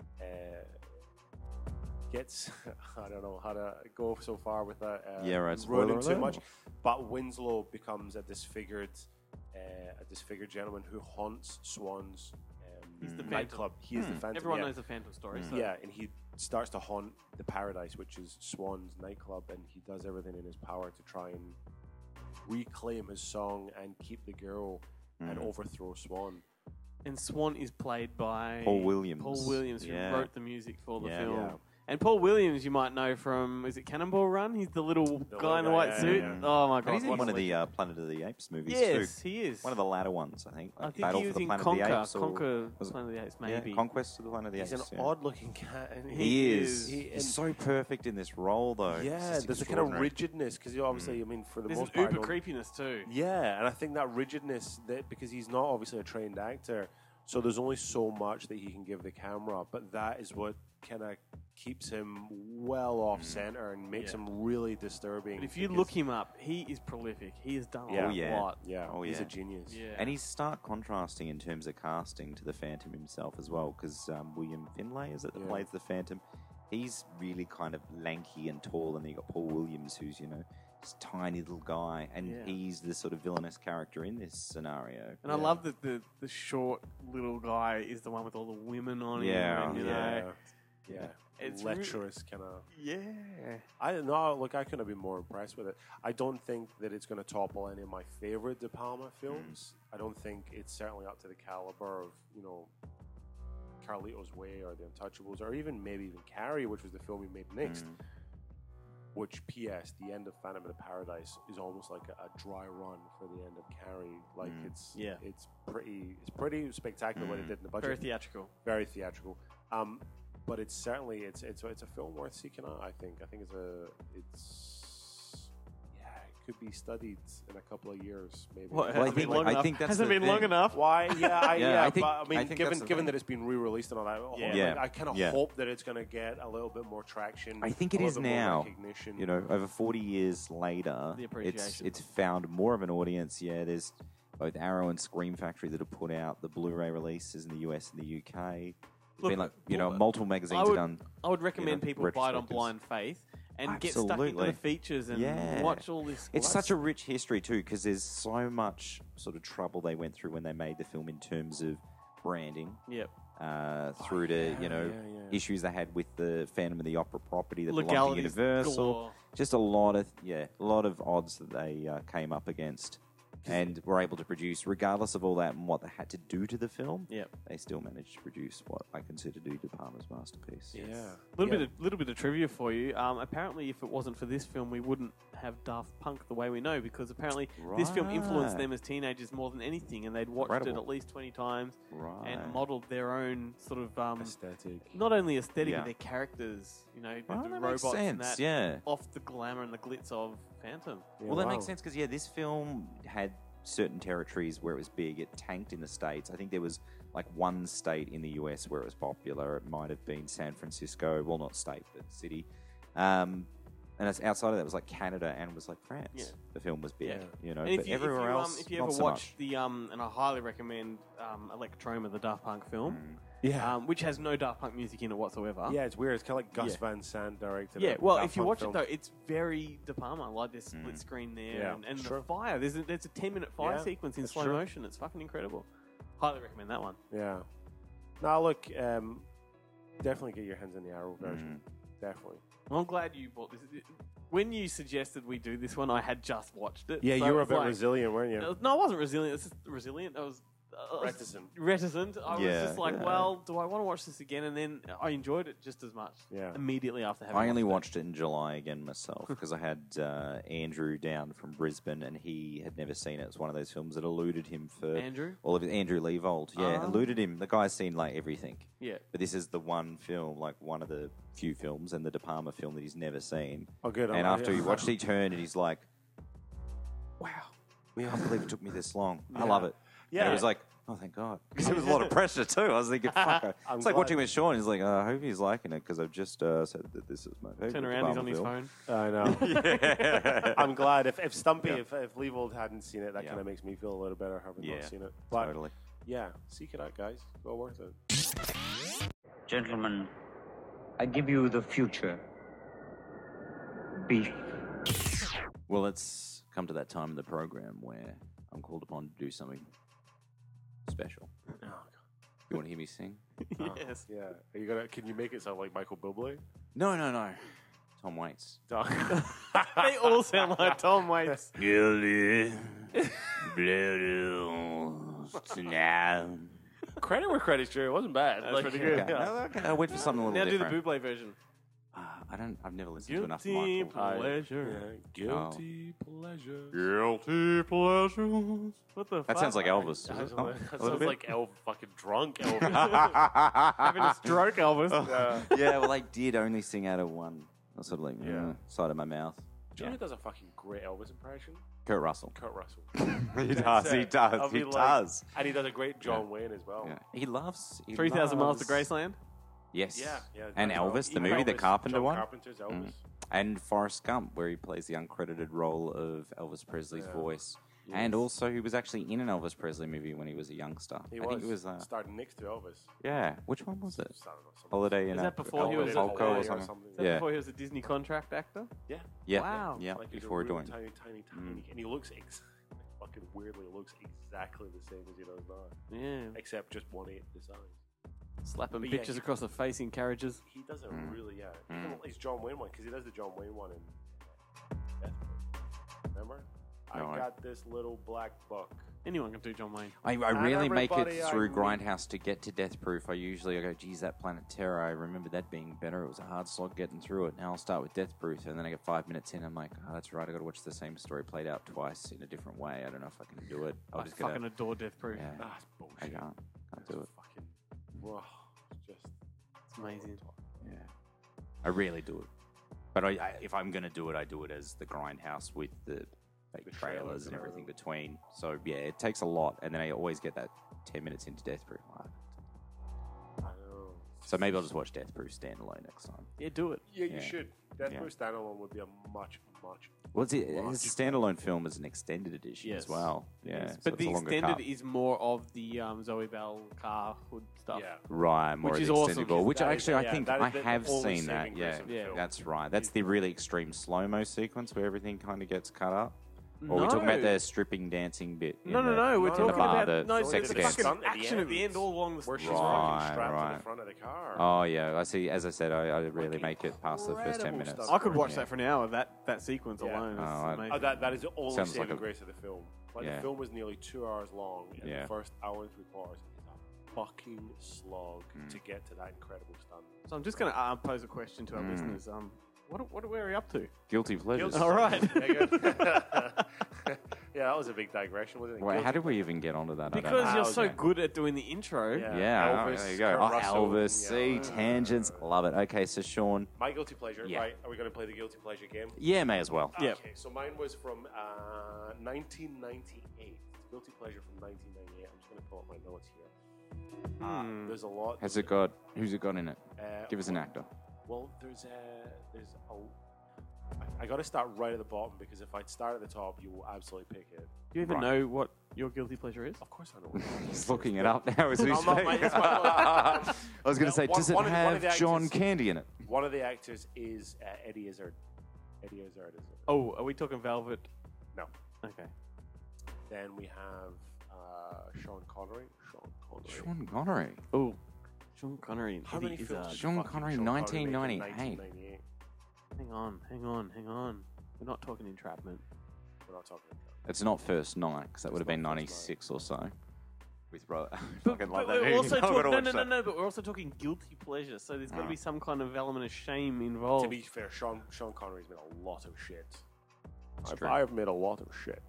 gets, I don't know how to go so far with that, Yeah, right, spoiler ruining too alert. much, but Winslow becomes a disfigured gentleman who haunts Swan's He's the nightclub. He is the Phantom. Everyone yeah. knows the Phantom story. So. Yeah, and he starts to haunt the Paradise, which is Swan's nightclub, and he does everything in his power to try and reclaim his song and keep the girl and overthrow Swan. And Swan is played by Paul Williams. Paul Williams, who Yeah. wrote the music for the Yeah. film. Yeah. And Paul Williams, you might know from, is it Cannonball Run? He's the little guy in the guy, white yeah, suit. yeah. Oh my god! And he's in what one a of the legend. Planet of the Apes movies Yes, too. he is. One of the latter ones, I think. I Like think Battle he for was the in Planet Conquer, of the Apes. was it Planet of the Apes, maybe. Yeah, Conquest of the Planet of the He's Apes. an yeah. odd-looking cat. And He is. He- He's so perfect in this role, though. It's yeah, just there's a kind of extraordinary. rigidness because obviously, I mean, for the There's most an part, uber I don't- creepiness too. Yeah, and I think that rigidness, that because he's not obviously a trained actor, so there's only so much that he can give the camera, but that is what kind of keeps him well off center and makes Yeah. him really disturbing. But if you because- look him up, he is prolific. He has done Yeah. a Oh, yeah. lot. yeah, Oh, he's yeah. a genius. Yeah. And he's stark contrasting in terms of casting to the Phantom himself as well, because William Finlay, is it, that Yeah. plays the Phantom? He's really kind of lanky and tall, and then you got Paul Williams, who's, you know, this tiny little guy, and Yeah. he's the sort of villainous character in this scenario. And I love that the short little guy is the one with all the women on Yeah, him. And, you yeah, know, yeah. It's lecherous kind of. yeah. I don't know. Look, I couldn't have been more impressed with it. I don't think that it's going to topple any of my favorite De Palma films. I don't think it's certainly up to the caliber of, you know, Carlito's Way or The Untouchables, or even maybe even Carrie, which was the film he made next. Which, P.S., the end of Phantom of the Paradise is almost like a dry run for the end of Carrie. Like it's pretty spectacular what it did in the budget. Very theatrical. Very theatrical. But it's certainly it's a film worth seeking out. I think it could be studied in a couple of years, maybe. What, Well, hasn't been long I enough? think that's Hasn't the been long thing. enough. Why? Yeah, I think- but, I mean, I think that's the given thing. that it's been re-released and all that, Yeah. I kind of Yeah. hope that it's going to get a little bit more traction. I think a it little is bit more now. recognition. You know, over 40 years later, The appreciation. it's found more of an audience. Yeah, there's both Arrow and Scream Factory that have put out the Blu-ray releases in the US and the UK. There's been like multiple magazines have done. I would recommend people buy it on retrospectives. blind faith and get stuck into Absolutely. the features and Yeah. watch all this. It's such a rich history too, because there's so much sort of trouble they went through when they made the film in terms of branding. Yep. Through to yeah. issues they had with the Phantom of the Opera property that belonged to Legalities Universal. galore. Just a lot of odds that they came up against, and were able to produce, regardless of all that and what they had to do to the film. Yep. They still managed to produce what I consider to be De Palma's masterpiece. Yeah. Little bit of trivia for you. Apparently, if it wasn't for this film, we wouldn't have Daft Punk the way we know, because apparently this film influenced Right. them as teenagers more than anything, and they'd watched it Incredible. at least 20 times Right. and modelled their own sort of Aesthetic. not only aesthetic, Yeah. but their characters. You know, Well, the that robots makes and sense, that, yeah. off the glamour and the glitz of Phantom. Well, that makes sense because this film had certain territories where it was big. It tanked in the States. I think there was like one state in the US where it was popular. It might have been San Francisco. Well, not state, but city. And it's outside of that, it was like Canada and it was like France. Yeah. The film was big, you know. And But everywhere else, if you not ever so watch much. the and I highly recommend Electroma, the Daft Punk film, Yeah. which has no Daft Punk music in it whatsoever. Yeah, it's weird. It's kind of like Gus Yeah. Van Sant directed. Yeah, a well, Daft if you Punk watch film. it though, it's very De Palma. Like this split screen there, Yeah, and sure. the fire. There's a 10-minute fire Yeah, sequence in that's slow true. motion. It's fucking incredible. Highly recommend that one. Yeah. Now look, definitely get your hands on the Arrow version. Definitely. Well, I'm glad you bought this. When you suggested we do this one, I had just watched it. Yeah, so you were it a was bit like- resilient, weren't you? No, I wasn't resilient. It's just resilient. I was reticent. I was Yeah, just like, yeah. well, do I want to watch this again? And then I enjoyed it just as much. Yeah. Immediately after having I only watched watched it in July again myself because I had Andrew down from Brisbane and he had never seen it. It's one of those films that eluded him for Andrew? all of his Andrew Leavold. Yeah, Ah. eluded him. The guy's seen like everything. Yeah. But this is the one film, like one of the few films, and the De Palma film that he's never seen. Oh, good. And Oh, after yeah. he watched it, he turned and he's like, "Wow, I can't believe it took me this long. I Yeah. love it." Yeah. And it was like, "Oh, thank God," because there was a lot of pressure too. I was thinking, "Fuck." I'm It's like glad. watching with Sean. He's like, "I hope he's liking it," because I've just said that this is my favorite. Turn De around, he's Palma on his film. phone. I know. I'm glad. If Stumpy, Yeah. if Leavold hadn't seen it, that Yeah. kind of makes me feel a little better having Yeah, not seen it. But Totally. yeah, seek it out, guys. Well worth it. Gentlemen, I give you the future. Beef. Well, it's come to that time in the program where I'm called upon to do something special. You want to hear me sing? Yes. Yeah. Are you gonna? Can you make it sound like Michael Bublé? No. Tom Waits. They all sound like Tom Waits. Guilty, now. Credit where credit's due. It wasn't bad. That's pretty good. Okay. Okay. I'll wait for something a little Now do the different. Buble version. I've never listened to enough Guilty Michael. pleasure. Guilty pleasure. Guilty pleasures. What the fuck? That sounds like Elvis. That does it? sounds Oh, like, a that little sounds bit? like fucking drunk Elvis. Having a stroke, Elvis. Yeah, well, I did only sing out of one. I was sort of like, Yeah. side of my mouth. Do you know who does a fucking great Elvis impression? Kurt Russell. Kurt Russell. He That's does. He it. does. I'll He be like- does. And he does a great John Wayne as well. Yeah. He loves. 3,000 Miles to Graceland. Yes. Yeah. And that's Elvis, right. the Even movie, the Elvis, Carpenter John one. Carpenter's Elvis. And Forrest Gump, where he plays the uncredited role of Elvis Presley's voice. And also, he was actually in an Elvis Presley movie when he was a youngster. He I think it was. starting next to Elvis. Yeah. Which one was it? I don't know, something. Holiday in Is that before he was in Acapulco Hawaii or or something? something? Is that Yeah. before he was a Disney contract actor? Yeah. Yeah. Wow. Yeah. Like he's Before a real doing. tiny, and he looks fucking weirdly looks exactly the same as he does now, Yeah. except just 1/8 the size. Slapping But yeah, bitches he- across the face in carriages. He does a really even his John Wayne one because he does the John Wayne one in Death Proof. Remember? No, I got this little black book. Anyone can do John Wayne. I rarely make it everybody through I meet. Grindhouse to get to Death Proof. I usually go, geez, that Planet Terror, I remember that being better. It was a hard slog getting through it. Now I'll start with Death Proof, and then I get 5 minutes in, I'm like, oh, that's right, I got to watch the same story played out twice in a different way. I don't know if I can do it. I fucking adore Death Proof. Yeah. Ah, it's bullshit. I can't do it. Fucking, whoa, it's just It's amazing. Yeah, I rarely do it. But if I'm going to do it, I do it as the Grindhouse with the fake trailers and everything between. So, yeah, it takes a lot. And then I always get that 10 minutes into Death Proof. I know. So maybe I'll just watch Death Proof standalone next time. Yeah, do it. Yeah, Yeah. you should. Death Yeah. Proof standalone would be a much. Well, it's a standalone film as an extended edition Yes. as well. Yeah, so But it's the a longer extended cut. is more of the Zoe Bell car hood stuff. Yeah. Right, more Which of is the awesome. extended gore, which That is- actually I yeah, think that is I the have only seen that. saving Yeah, grace of the Yeah. film. that's right. That's the really extreme slow-mo sequence where everything kind of gets cut up. Or we're talking No. about the stripping dancing bit. No, in no, the- no. We're No, talking no, about the no. sex The dance. fucking Stunt at the action at the end, all along the Where she's Right, fucking strapped to right. the front of the car. Oh yeah, I see. As I said, I rarely make it past the first 10 incredible minutes. stuff. I could watch Yeah. that for an hour. That sequence Yeah. alone is Oh, I- amazing. Oh, that is the only Sounds like saving a- grace of the film. Like Yeah. the film was nearly 2 hours long, and Yeah. the first hour and 3/4 is a fucking slog Mm. to get to that incredible stunt. So I'm just going to pose a question to our listeners. What are we up to? Guilty pleasures. All right. Yeah, that was a big digression, wasn't it? Wait, how did we even get onto that? I don't Because know. you're How so is that? good at doing the intro. Yeah, Elvis, there you go. Kurt Oh, Russell, Elvis, yeah. see, tangents, love it. Okay, so Sean, My guilty pleasure, Yeah. right? Are we going to play the guilty pleasure game? yeah, may as well. Yeah. Okay, so mine was from 1998. Guilty pleasure from 1998. I'm just going to pull up my notes here. There's a lot. Has it got? Who's it got in it? Uh, Give us an actor. Well, there's a. I got to start right at the bottom because if I start at the top, you will absolutely pick it. Do you even Right. know what your guilty pleasure is? Of course, I know. What it is. He's looking it up now as we No, speak. no, it's my- I was going to say, One- does it one of the have John actors- Candy in it? One of the actors is Eddie Izzard. Eddie Izzard is it? Oh, are we talking Velvet? No. Okay. Then we have Sean Connery. Sean Connery. Oh, Sean Connery. and How Eddie many films? Izzard. did Sean fucking Connery, Sean Connery make in 1998. 1998? Hang on. We're not talking entrapment. We're not talking about It's not First Night, because that would have been not First 96 or so. With Bro. I But, fucking love but that we're movie. also I've gotta talking, watch that. no. But we're also talking guilty pleasure. So there's got to be some kind of element of shame involved. To be fair, Sean Connery's made a lot of shit. true. I've made a lot of shit.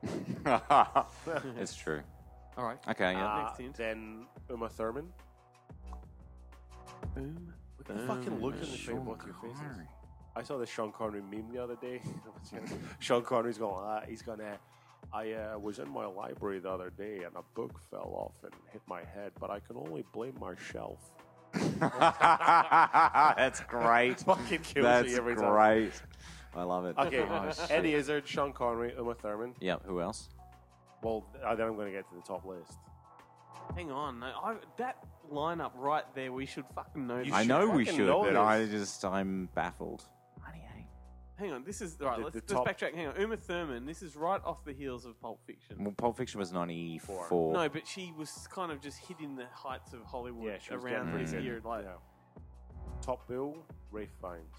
It's true. All right. Okay, yeah. Next hint. Then Uma Thurman. Boom. Look at the fucking look in the face, Sean both your faces. Connery. I saw this Sean Connery meme the other day. Sean Connery's going, I was in my library the other day and a book fell off and hit my head, but I can only blame my shelf. That's great. Fucking kills That's me every time. great. I love it. Okay, Oh, shit. Eddie Izzard, Sean Connery, Uma Thurman. Yeah, who else? Well, then I'm going to get to the top list. Hang on. No, that lineup right there, we should fucking know. You this. I should know we fucking should, know but this. I'm baffled. Hang on. This is all right. The- Let's the just top- backtrack. Hang on. Uma Thurman. This is right off the heels of Pulp Fiction. Well, Pulp Fiction was 94. No, but she was kind of just hitting the heights of Hollywood Yeah, she was around getting this pretty year. good. Like Yeah. Top bill, Rafe Fiennes.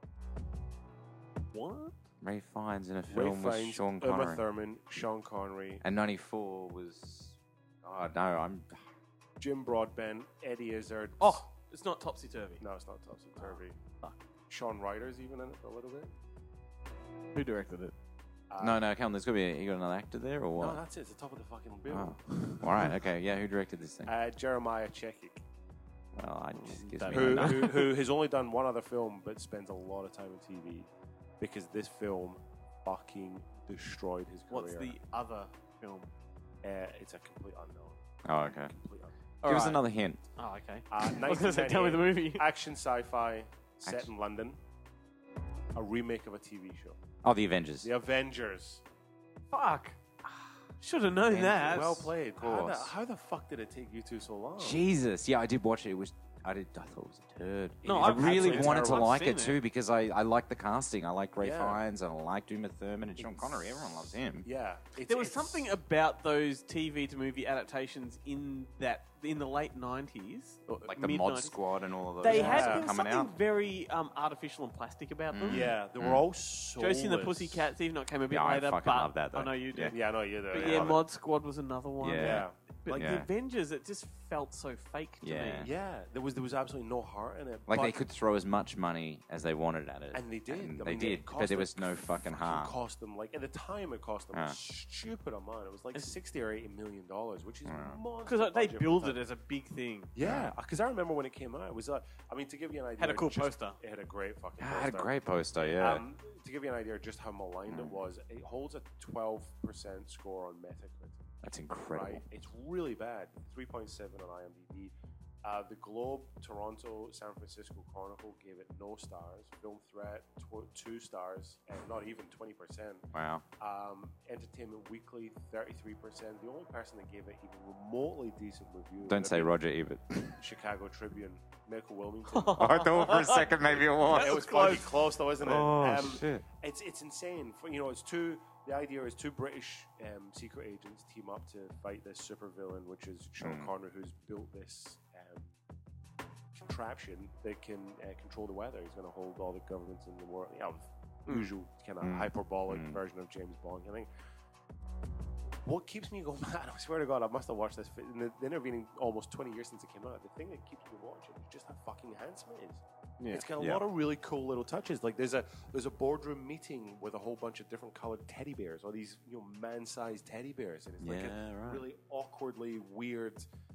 what? Ray Fiennes in a Rafe film with Fiennes, Sean Uma Connery. Thurman, Sean Connery, And 94 was... Oh, no, I'm... Jim Broadbent, Eddie Izzard. Oh, it's not Topsy Turvy. No, it's not Topsy Turvy. Fuck. Sean Ryder's even in it a little bit. Who directed it? no, come on, there's got to be... You got another actor there, or what? No, that's it. It's the top of the fucking bill. Oh. All right, okay. Yeah, who directed this thing? Jeremiah Chechik, Well, I just gives Don't me know. who has only done one other film but spends a lot of time on TV because this film fucking destroyed his career. What's the other film? It's a complete unknown. Oh, okay. Complete unknown. All Give us right. another hint. Oh, okay. I I was going to say, tell me the movie. Action sci-fi set Action. in London. A remake of a TV show. Oh, The Avengers. The Avengers. Fuck. Should have known that. Well played. course. How the fuck did it take you two so long? Jesus. Yeah, I did watch it. I thought it was a turd. No, I I've really actually- wanted to I've like seen it too because I like the casting. I like Ray Yeah. Fiennes and I liked Uma Thurman and Sean Connery. Everyone loves him. Yeah. There was something about those TV to movie adaptations in that in the late 90s, or Like the mid-90s, Mod Squad and all of those. they guys had are there was coming something out. very artificial and plastic about them. Yeah, they were all so. Josie and the Pussycats, even though it came a bit Yeah, I later, fucking but love that, though. I know you do. Yeah, I know you do. But yeah, Mod Squad was another one. Yeah. Yeah. But like Yeah. the Avengers, it just felt so fake to Yeah. me. Yeah, there was absolutely no heart in it. Like but- they could throw as much money as they wanted at it, And they did. And I they mean, did, it cost but there them was no fucking heart. Cost them like at the time it cost them Ah. a stupid amount. It was like $60 or $80 million, which is monster Because they budget for build the it time. as a big thing. Yeah, because I remember when it came out, it was. I mean, to give you an idea, Had a cool just- poster. It had a great fucking. Ah, poster. I had a great poster, yeah. To give you an idea of just how maligned it was, it holds a 12% score on Metacritic. That's incredible. Right, it's really bad. 3.7 on IMDb. The Globe, Toronto, San Francisco Chronicle gave it no stars. Film Threat, 2 stars, and not even 20%. Wow. Entertainment Weekly, 33%. The only person that gave it even remotely decent review. Don't would say have been Roger Ebert. Chicago Tribune, Michael Wilmington. I thought for a second maybe it was. It was fucking close though, isn't it? Oh, shit. It's insane. It's two. The idea is 2 British secret agents team up to fight this supervillain, which is Sean Connery, who's built this contraption that can control the weather. He's going to hold all the governments in the world. Usual kind of hyperbolic version of James Bond. I think. What keeps me going mad, I swear to God, I must have watched this in the intervening almost 20 years since it came out. The thing that keeps me watching is just how fucking handsome it is. Yeah. It's got a lot of really cool little touches. Like there's a boardroom meeting with a whole bunch of different colored teddy bears, or these man-sized teddy bears, and it's like a really awkwardly weird,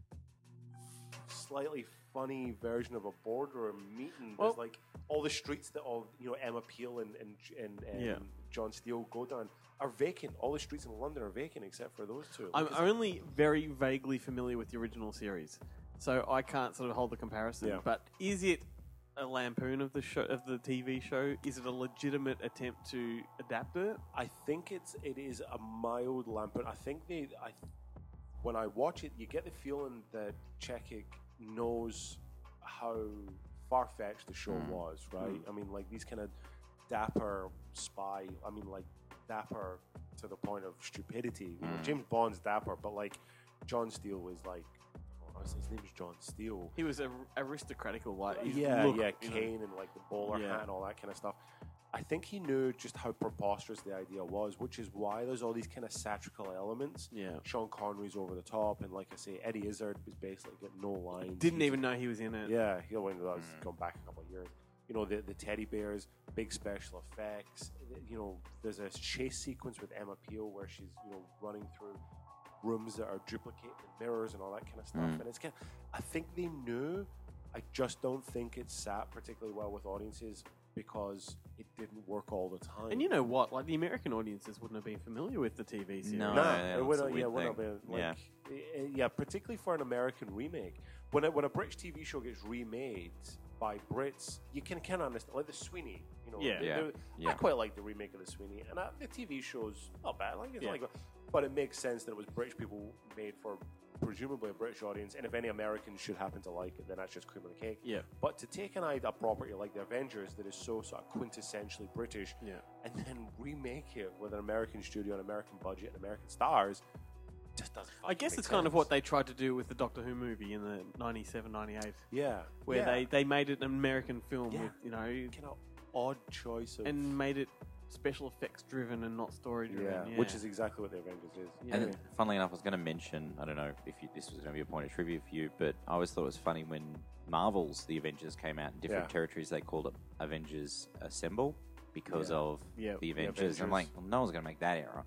slightly funny version of a boardroom meeting. There's like all the streets that Emma Peel and John Steele go down are vacant. All the streets in London are vacant except for those two. I'm only very vaguely familiar with the original series, so I can't sort of hold the comparison. Yeah. But is it a lampoon of the show, of the TV show? Is it a legitimate attempt to adapt it? I think it is a mild lampoon. I think when I watch it, you get the feeling that Chekik knows how far-fetched the show was, right? I mean, like these kind of dapper spy. I mean, like dapper to the point of stupidity. James Bond's dapper, but like John Steele is like. His name is John Steele. He was aristocratical, like Kane and like the bowler hat and all that kind of stuff. I think he knew just how preposterous the idea was, which is why there's all these kind of satirical elements. Yeah. Sean Connery's over the top, and like I say, Eddie Izzard is basically got no lines. Didn't even know he was in it. Yeah, he'll into that. Gone back a couple of years. The teddy bears, big special effects. There's a chase sequence with Emma Peel where she's running through rooms that are duplicating mirrors and all that kind of stuff. And it's I think they knew. I just don't think it sat particularly well with audiences because it didn't work all the time. And you know what? Like the American audiences wouldn't have been familiar with the TV series. No. No, Yeah, it would that's a not. weird Would not thing. been like, particularly for an American remake. When a British TV show gets remade by Brits, you can kind of understand, like the Sweeney. I quite like the remake of the Sweeney, and the TV show's not bad. Like it's but it makes sense that it was British people made for presumably a British audience, and if any Americans should happen to like it, then that's just cream of the cake. Yeah. But to take a property like the Avengers that is so sort of quintessentially British, and then remake it with an American studio, an American budget, and American stars, just doesn't. I guess make it's kind of sense. what they tried to do with the Doctor Who movie in the 97, 98, Yeah. where they made it an American film Yeah. with, kind of odd choice of and made it special effects driven and not story driven. which is exactly what the Avengers is. Yeah. And funnily enough, I was going to mention, I don't know if this was going to be a point of trivia for you, but I always thought it was funny when Marvel's The Avengers came out in different territories, they called it Avengers Assemble because of the Avengers. I'm like, well, no one's going to make that error.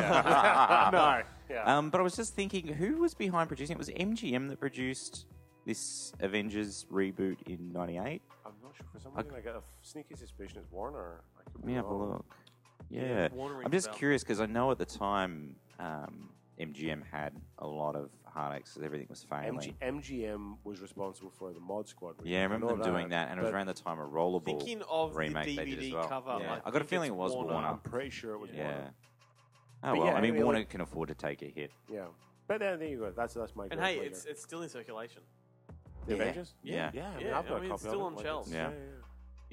No. Yeah. But I was just thinking, who was behind producing it? Was it MGM that produced this Avengers reboot in 98? I'm not sure. For some reason, I got a sneaky suspicion it's Warner. I could Let be me have a wrong. look. Yeah. Warner rings I'm just a bell. curious because I know at the time MGM had a lot of heartaches because everything was failing. MGM was responsible for the Mod Squad. Yeah, I remember them doing that, and it was but around the time of Rollerball Thinking of remake the they did DVD as well. cover, Yeah. I I got a think feeling it's it was Warner. Warner. I'm pretty sure it was Yeah. Warner. Oh But well, yeah, I mean, anyway, Warner like- can afford to take a hit. Yeah. But there you go. That's my. And hey, it's still in circulation. the Yeah. Avengers. Yeah. Yeah. Yeah, I've got I mean, a it's copy still of it. on shelves. Yeah.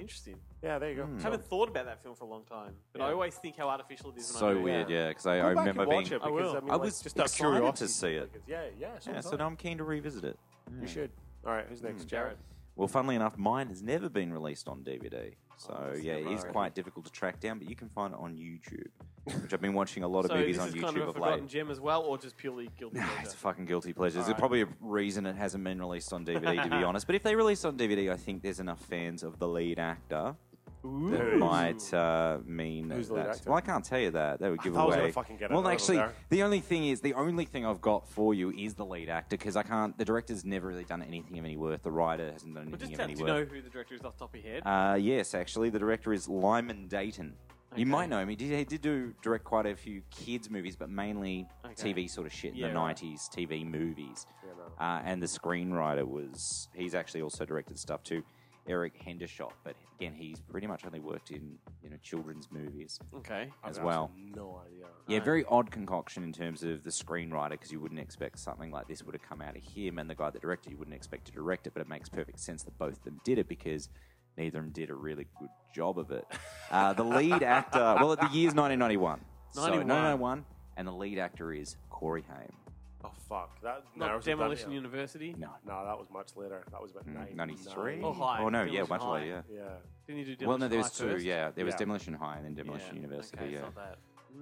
Interesting. Yeah, there you go. I haven't thought about that film for a long time, but I always think how artificial it is. When I So do it. weird, yeah. Because I Go back remember and being. watch it I because will. I, mean, I like, was just out of excited to curiosity. see it. Yeah. So now I'm keen to revisit it. You should. All right, who's next, Jared? Well, funnily enough, mine has never been released on DVD. So, yeah, it is quite difficult to track down, but you can find it on YouTube, which I've been watching a lot of So movies this on is YouTube kind of a of forgotten late. gem as well, or just purely guilty Nah, pleasure? it's a fucking guilty pleasure. There's probably a reason it hasn't been released on DVD, to be honest. But if they release on DVD, I think there's enough fans of the lead actor that might mean Who's the lead that. actor? Well, I can't tell you that. That would give thought I was away. gonna fucking get it Well, out of actually, there. the only thing I've got for you is the lead actor because I can't. The director's never really done anything of any worth. The writer hasn't done But anything just of tell, any do you worth. know who the director is off the top of your head? Yes, actually, the director is Lyman Dayton. You Okay. might know him. He did direct quite a few kids' movies, but mainly Okay. TV sort of shit in Yeah, the right. 90s, TV movies. And the screenwriter he's actually also directed stuff too, Eric Hendershot. But again, he's pretty much only worked in children's movies Okay. as well. No idea. Yeah, very odd concoction in terms of the screenwriter because you wouldn't expect something like this would have come out of him, and the guy that directed you wouldn't expect to direct it. But it makes perfect sense that both of them did it because neither of them did a really good job of it. The lead actor, well, the year's 1991. 1991, and the lead actor is Corey Haim. Oh fuck, that Not narrows it down, Demolition yeah. University. No, No, that was much later. That was about 93. Oh, High. Oh no, yeah, Demolition much High. later. Yeah. Yeah. Didn't you do Demolition Well, no, there was High two. first? Yeah, there was Yeah. Demolition High and then Demolition University. Okay, yeah. it's not that.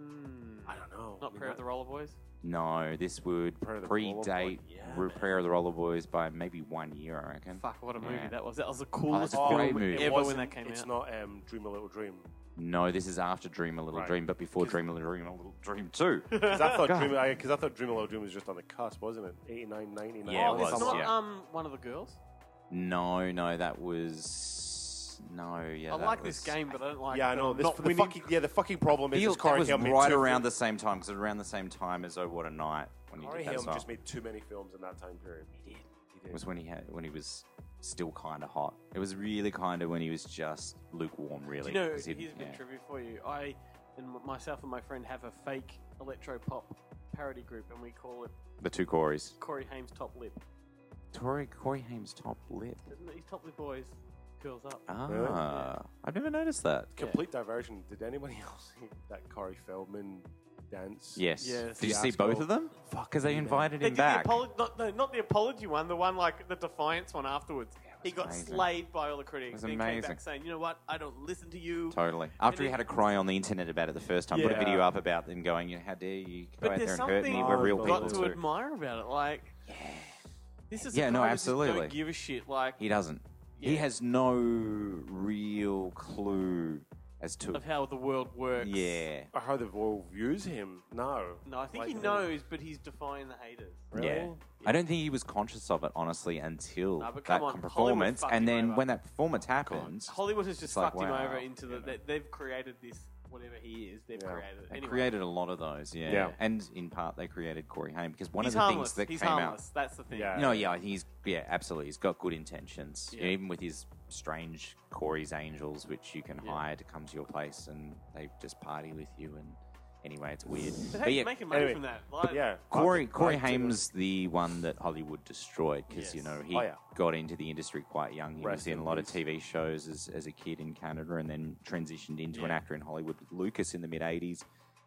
I don't know. Not Prayer of the Roller Boys. No, this would Prayer of the Roller Boy. predate Prayer of the Roller Boys by maybe 1 year, I reckon. Fuck, what a movie Yeah. that was. That was the coolest that's a great film movie. ever wasn't- when that came it's out. not Dream a Little Dream. No, this is after Dream a Little Right. Dream, but before Dream a Little Dream 2. Because I thought Dream a Little Dream was just on the cusp, wasn't it? 89, 99. Yeah, it Oh, was, it's not yeah. one of the girls. No, that was yeah. I that like was, this game, but I don't like. Yeah, I know. Not The winning. fucking problem is Feel, this that Corey was Haim made right two around films. the same time because around the same time as Oh What a Night when he Corey did that Haim as well. just made too many films in that time period. He did. Was when he was still kind of hot. It was really kind of when he was just lukewarm, Do really. you know, 'cause here's he- a bit yeah. of trivia for you. I and myself and my friend have a fake electro pop parody group, and we call it The two Corys. Corey Haim's Top Lip. Corey Haim's top lip. His top lip always curls up. Ah, I've never noticed that. Complete diversion. Did anybody else see that Corey Feldman dance? Yes. Yes. Did you see Fiasco. both of them? Because they invited They him did back. not the apology one, the one like the defiance one afterwards. He got amazing. slayed by all the critics. was Then came amazing. back saying, "You know what? I don't listen to you." Totally. After he he- had a cry on the internet about it the first time, put a Yeah. video up about them going, how dare you go But out there there's and hurt something me? We're real you've people got to too. admire about it. Like, this is Yeah, a no, guy that just absolutely. don't give a shit. Like, He doesn't. He has no real clue as to. of how the world works. Yeah. Or how the world views him? No. No, I think Like, he knows, but he's defying the haters. Yeah. I don't think he was conscious of it, honestly, until No, but that come on, performance. Hollywood fucked And him then over. when that performance happens, Hollywood has just It's like, fucked him wow. over into the. They've created this, whatever he is. They've created it. they Anyway, created a lot of those, yeah. Yeah. And in part, they created Corey Haim because one he's of the harmless. things that He's came harmless. That's the thing. Yeah. out. No, yeah, absolutely. He's got good intentions. Yeah. Even with his strange Corey's Angels, which you can hire to come to your place and they just party with you. And anyway, it's weird. But But yeah, making money anyway, from that. Like, Yeah. Corey Back to Haim's the one that Hollywood destroyed because Yes. he Oh, yeah. got into the industry quite young. He Rest was in a in lot of peace. TV shows as a kid in Canada, and then transitioned into an Yeah. actor in Hollywood with Lucas in the mid '80s,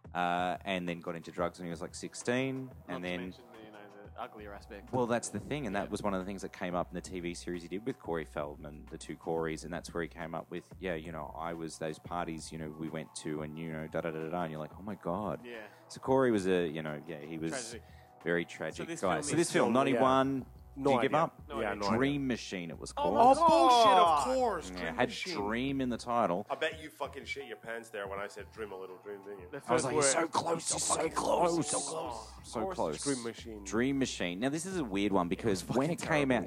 and then got into drugs when he was like 16, not and to then. mention the uglier aspect. Well, that's the thing, and that was one of the things that came up in the TV series he did with Corey Feldman, the two Coreys, and that's where he came up with, I was those parties, we went to, and da da da da, and you're like, oh my god. Yeah. So Corey was he was Tragic. very tragic this guy. film So is this film, still- 91, No did you give idea. up? No yeah, idea. no idea. Dream Machine, it was called. Oh, God. bullshit, of course. Yeah, Dream had Machine. Dream in the title. I bet you fucking shit your pants there when I said Dream a Little Dream, didn't you? The first I was like, word. he's so close, he's so close. So course close. it's Dream Machine. Dream Machine. Now this is a weird one because when it came out,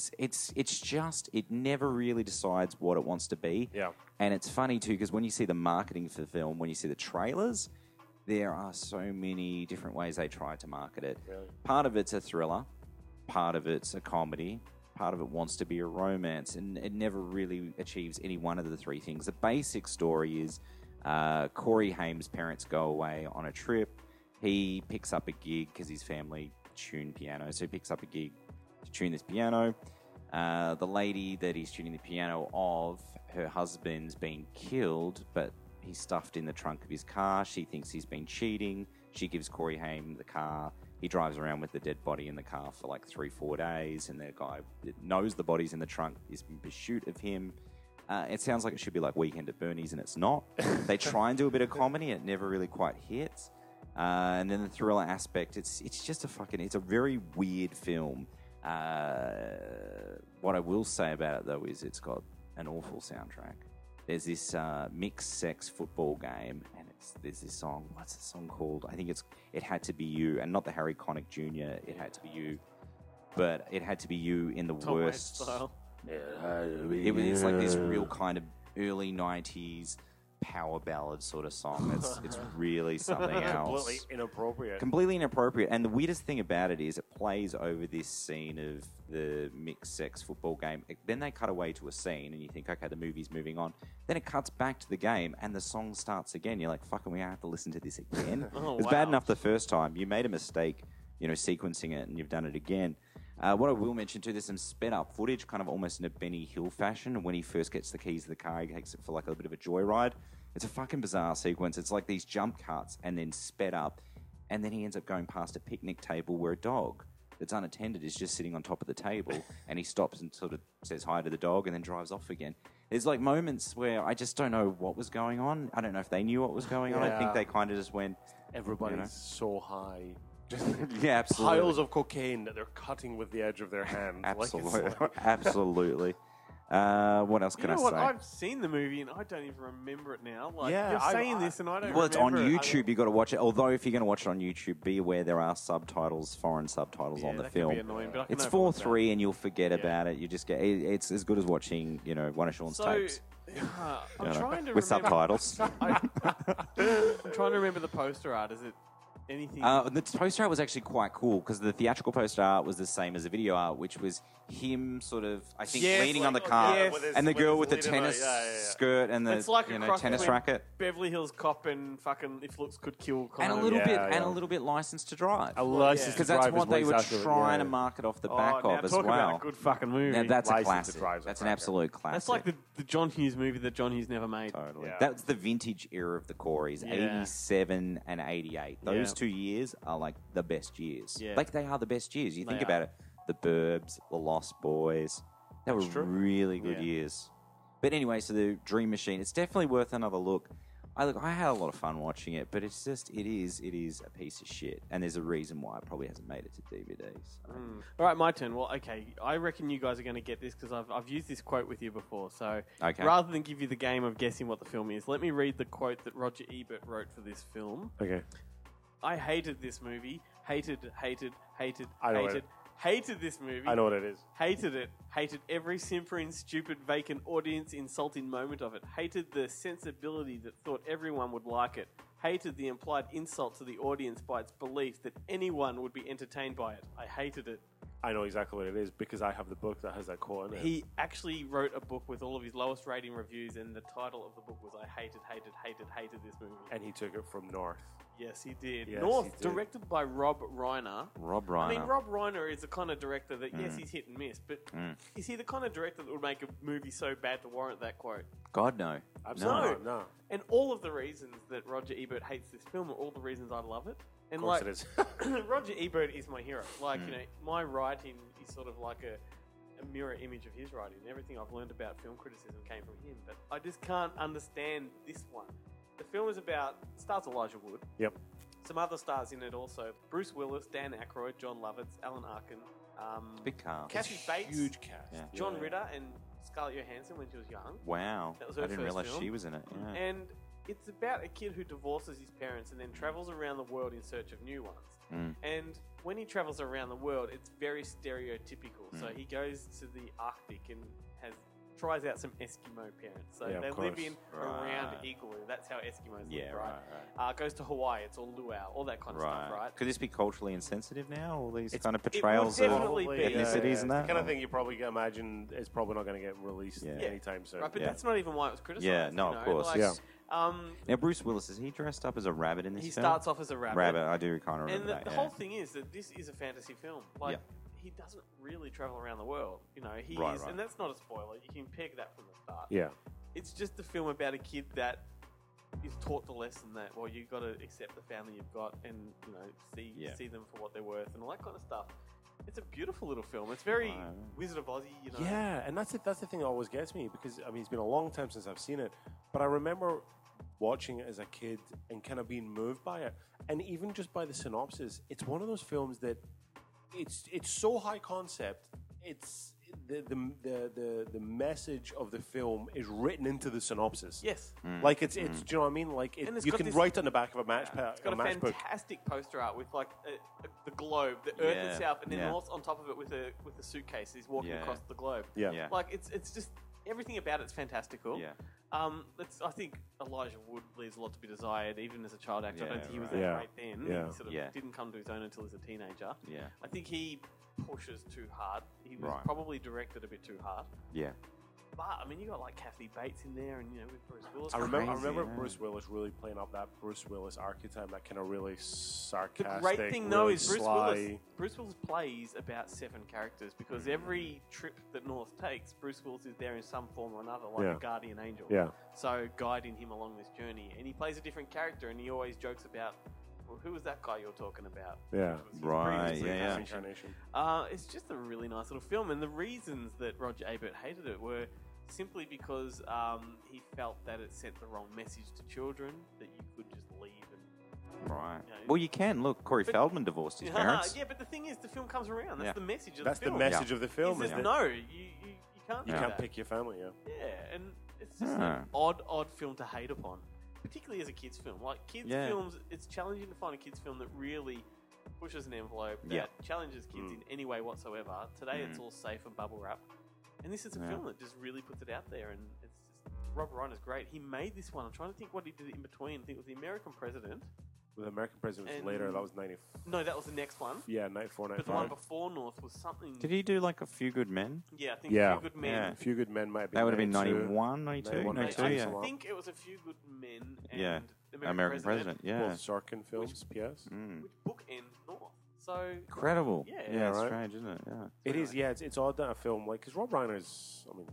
it never really decides what it wants to be. Yeah. And it's funny too because when you see the marketing for the film, when you see the trailers, there are so many different ways they try to market it. Really? Part of it's a thriller, part of it's a comedy, part of it wants to be a romance, and it never really achieves any one of the three things. The basic story is Corey Haim's parents go away on a trip. He picks up a gig because his family tune piano, so he picks up a gig to tune this piano. The lady that he's tuning the piano of, her husband's been killed, but he's stuffed in the trunk of his car. She thinks he's been cheating. She gives Corey Haim the car. He drives around with the dead body in the car for like 3-4 days, and the guy that knows the body's in the trunk is in pursuit of him. It sounds like it should be like Weekend at Bernie's, and it's not. They try and do a bit of comedy, it never really quite hits. And then the thriller aspect, it's just it's a very weird film. What I will say about it, though, is it's got an awful soundtrack. There's this mixed sex football game, and there's this song. What's the song called? I think it's It Had to Be You, and not the Harry Connick Jr. It Had to Be You, but It Had to Be You in the Tom worst Waits style. It's like this real kind of early 90s power ballad sort of song. It's really something else. Completely inappropriate. And the weirdest thing about it is it plays over this scene of the mixed sex football game. Then they cut away to a scene and you think, okay, the movie's moving on. Then it cuts back to the game and the song starts again. You're like, fucking, we have to listen to this again. Oh, It's bad enough the first time. You made a mistake, sequencing it, and you've done it again. What I will mention too, there's some sped up footage, kind of almost in a Benny Hill fashion. When he first gets the keys to the car, he takes it for like a bit of a joyride. It's a fucking bizarre sequence. It's like these jump cuts and then sped up, and then he ends up going past a picnic table where a dog that's unattended is just sitting on top of the table, and he stops and sort of says hi to the dog and then drives off again. There's like moments where I just don't know what was going on. I don't know if they knew what was going on. I think they kind of just went, Everybody's so high. yeah, absolutely. Piles of cocaine that they're cutting with the edge of their hand. Absolutely. Absolutely. What else can I say? I've seen the movie and I don't even remember it now. Like, Yeah, you're saying this and I don't Well, it's on remember it. YouTube. You've got to watch it. Although, if you're going to watch it on YouTube, be aware there are subtitles, foreign subtitles Yeah, on the that can film. be annoying, but I can It's overlook that. 4:3, and you'll forget about it. You just get it's as good as watching, one of Sean's tapes. I'm trying to with remember. subtitles. I'm trying to remember the poster art. Is it anything? The poster art was actually quite cool because the theatrical poster art was the same as the video art, which was him sort of, I think, Yes, leaning on the like- car, yes. and the with girl his with the leader, tennis yeah. skirt and the It's like a cross tennis between racket, Beverly Hills Cop and fucking If Looks Could Kill. Kind and a of. little Yeah, bit, yeah. and a little bit License to Drive. A license Because to that's drive what is they were exactly- trying to yeah. market off the Oh, back now of as talk well. about a good fucking movie. Now, that's a License to classic. Drive's a That's an cracker. absolute classic. That's like the John Hughes movie that John Hughes never made. Totally. Yeah. That's the vintage era of the Coreys, Yeah. 87 and 88. Those Yeah. 2 years are like the best years. Yeah. Like they are the best years. You think They about are. it. The Burbs, The Lost Boys. They were true. really good Yeah. years. But anyway, so the Dream Machine, it's definitely worth another look. I had a lot of fun watching it, but it is a piece of shit. And there's a reason why it probably hasn't made it to DVD. So. All right, my turn. Well, okay, I reckon you guys are going to get this because I've used this quote with you before. So Okay. rather than give you the game of guessing what the film is, let me read the quote that Roger Ebert wrote for this film. Okay. I hated this movie. Hated this movie. I know what it is. Hated it. Hated every simpering, stupid, vacant, audience-insulting moment of it. Hated the sensibility that thought everyone would like it. Hated the implied insult to the audience by its belief that anyone would be entertained by it. I hated it. I know exactly what it is because I have the book that has that quote in it. He actually wrote a book with all of his lowest rating reviews, and the title of the book was I hated this movie. And he took it from North. Yes, he did. Yes, North, he did. directed by Rob Reiner. Rob I mean, Reiner. Rob Reiner is the kind of director that, yes, he's hit and miss, but is he the kind of director that would make a movie so bad to warrant that quote? God, no. Absolutely no. And all of the reasons that Roger Ebert hates this film are all the reasons I love it. And Of course like, it is. Roger Ebert is my hero. Like, my writing is sort of like a mirror image of his writing. Everything I've learned about film criticism came from him, but I just can't understand this one. The film is about, stars Elijah Wood. Yep. Some other stars in it also. Bruce Willis, Dan Aykroyd, John Lovitz, Alan Arkin. Big cast. Kathy Bates. Huge cast. Yeah. John Ritter and Scarlett Johansson when she was young. Wow. That was I her didn't first realize film. she was in it. Yeah. And it's about a kid who divorces his parents and then travels around the world in search of new ones. And when he travels around the world, it's very stereotypical. So he goes to the Arctic and tries out some Eskimo parents. So Yeah, of they live course. in around Igloo. That's how Eskimos Yeah, live, right? right. Goes to Hawaii. It's all luau, all that kind of stuff, right? Could this be culturally insensitive now? All these kind of would portrayals of definitely be. ethnicities and It's that? the kind of thing you probably can imagine is probably not going to get released Yeah. anytime soon. Right, but Yeah. that's not even why it was criticised. Yeah, no, you of know? course. Like, Yeah. Now, Bruce Willis, is he dressed up as a rabbit in this he film? starts off as a rabbit. Rabbit, I do kind of And remember the that. whole thing is that this is a fantasy film. Like, Yeah. he doesn't really travel around the world. You know, he Right, is, right. and that's not a spoiler. You can peg that from the start. Yeah. it's just a film about a kid that is taught the lesson that, well, you've got to accept the family you've got and, see them for what they're worth and all that kind of stuff. It's a beautiful little film. It's very Wizard of Ozzy, Yeah, and that's the thing that always gets me, because, I mean, it's been a long time since I've seen it, but I remember watching it as a kid and kind of being moved by it. And even just by the synopsis, it's one of those films that it's so high concept. It's the message of the film is written into the synopsis. Yes. Like do you know what I mean? Like And it's you got can this- write on the back of a match It's got a matchbook. fantastic poster art with like the globe, the Earth Yeah, itself, and then yeah. also on top of it with a suitcase. He's walking Yeah. across the globe. Yeah. Yeah. Like it's just everything about it's fantastical. Yeah. I think Elijah Wood leaves a lot to be desired, even as a child actor. I don't Yeah, think he was right. that Yeah. great then. Yeah. He sort of Yeah. didn't come to his own until he was a teenager. Yeah. I think he pushes too hard. He was Right. probably directed a bit too hard. Yeah. But I mean, you got like Kathy Bates in there, and with Bruce Willis. I remember Crazy, yeah. Bruce Willis really playing up that Bruce Willis archetype, that kind of really The sarcastic. great thing, though, really is Bruce sly. Willis plays about 7 characters because every trip that North takes, Bruce Willis is there in some form or another, like Yeah. a guardian angel. Yeah. So guiding him along this journey, and he plays a different character, and he always jokes about, well, who was that guy you're talking about? Yeah. Which was his Right, previous yeah. incarnation. It's just a really nice little film, and the reasons that Roger Ebert hated it were simply because he felt that it sent the wrong message to children, that you could just leave and Right. You know, Well, you can. Look, Corey Feldman divorced his parents. yeah, but the thing is, the film comes around. That's Yeah. the message of That's the the film. message of the film. He Is says, that no, you can't. you do can't that. pick your family. Yeah. Yeah, and it's just Ah. an odd film to hate upon, particularly as a kids' film. Like kids' Yeah. films, it's challenging to find a kids' film that really pushes an envelope that Yeah. challenges kids in any way whatsoever. Today, it's all safe and bubble wrap, and this is a Yeah. film that just really puts it out there. And it's just Rob Reiner's great. He made this one. I'm trying to think what he did in between. I think it was The American President. With American President was And- later. That was 90. No, that was the next one. Yeah, 94, But the one 95. before North was something. Did he do like A Few Good Men? Yeah, I think Yeah. A Few Good Men. Yeah. A Few Good Men might have been. That would have been 92. 91, 92, 91, 92, I yeah. think it was A Few Good Men and Yeah. American, American President, yeah. Both Sorkin films. P.S. which bookend North. So Incredible. Yeah. Yeah, it's right. strange, isn't it? Yeah. It is. Yeah, it's odd that a film like, because Rob Reiner's, I mean,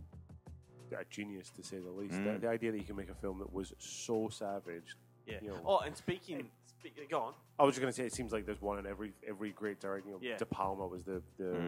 a genius to say the least. The idea that you can make a film that was so savage. yeah. You know, Oh, and speaking, go on. I was just gonna say it seems like there's one in every great director. You know, Yeah. De Palma was the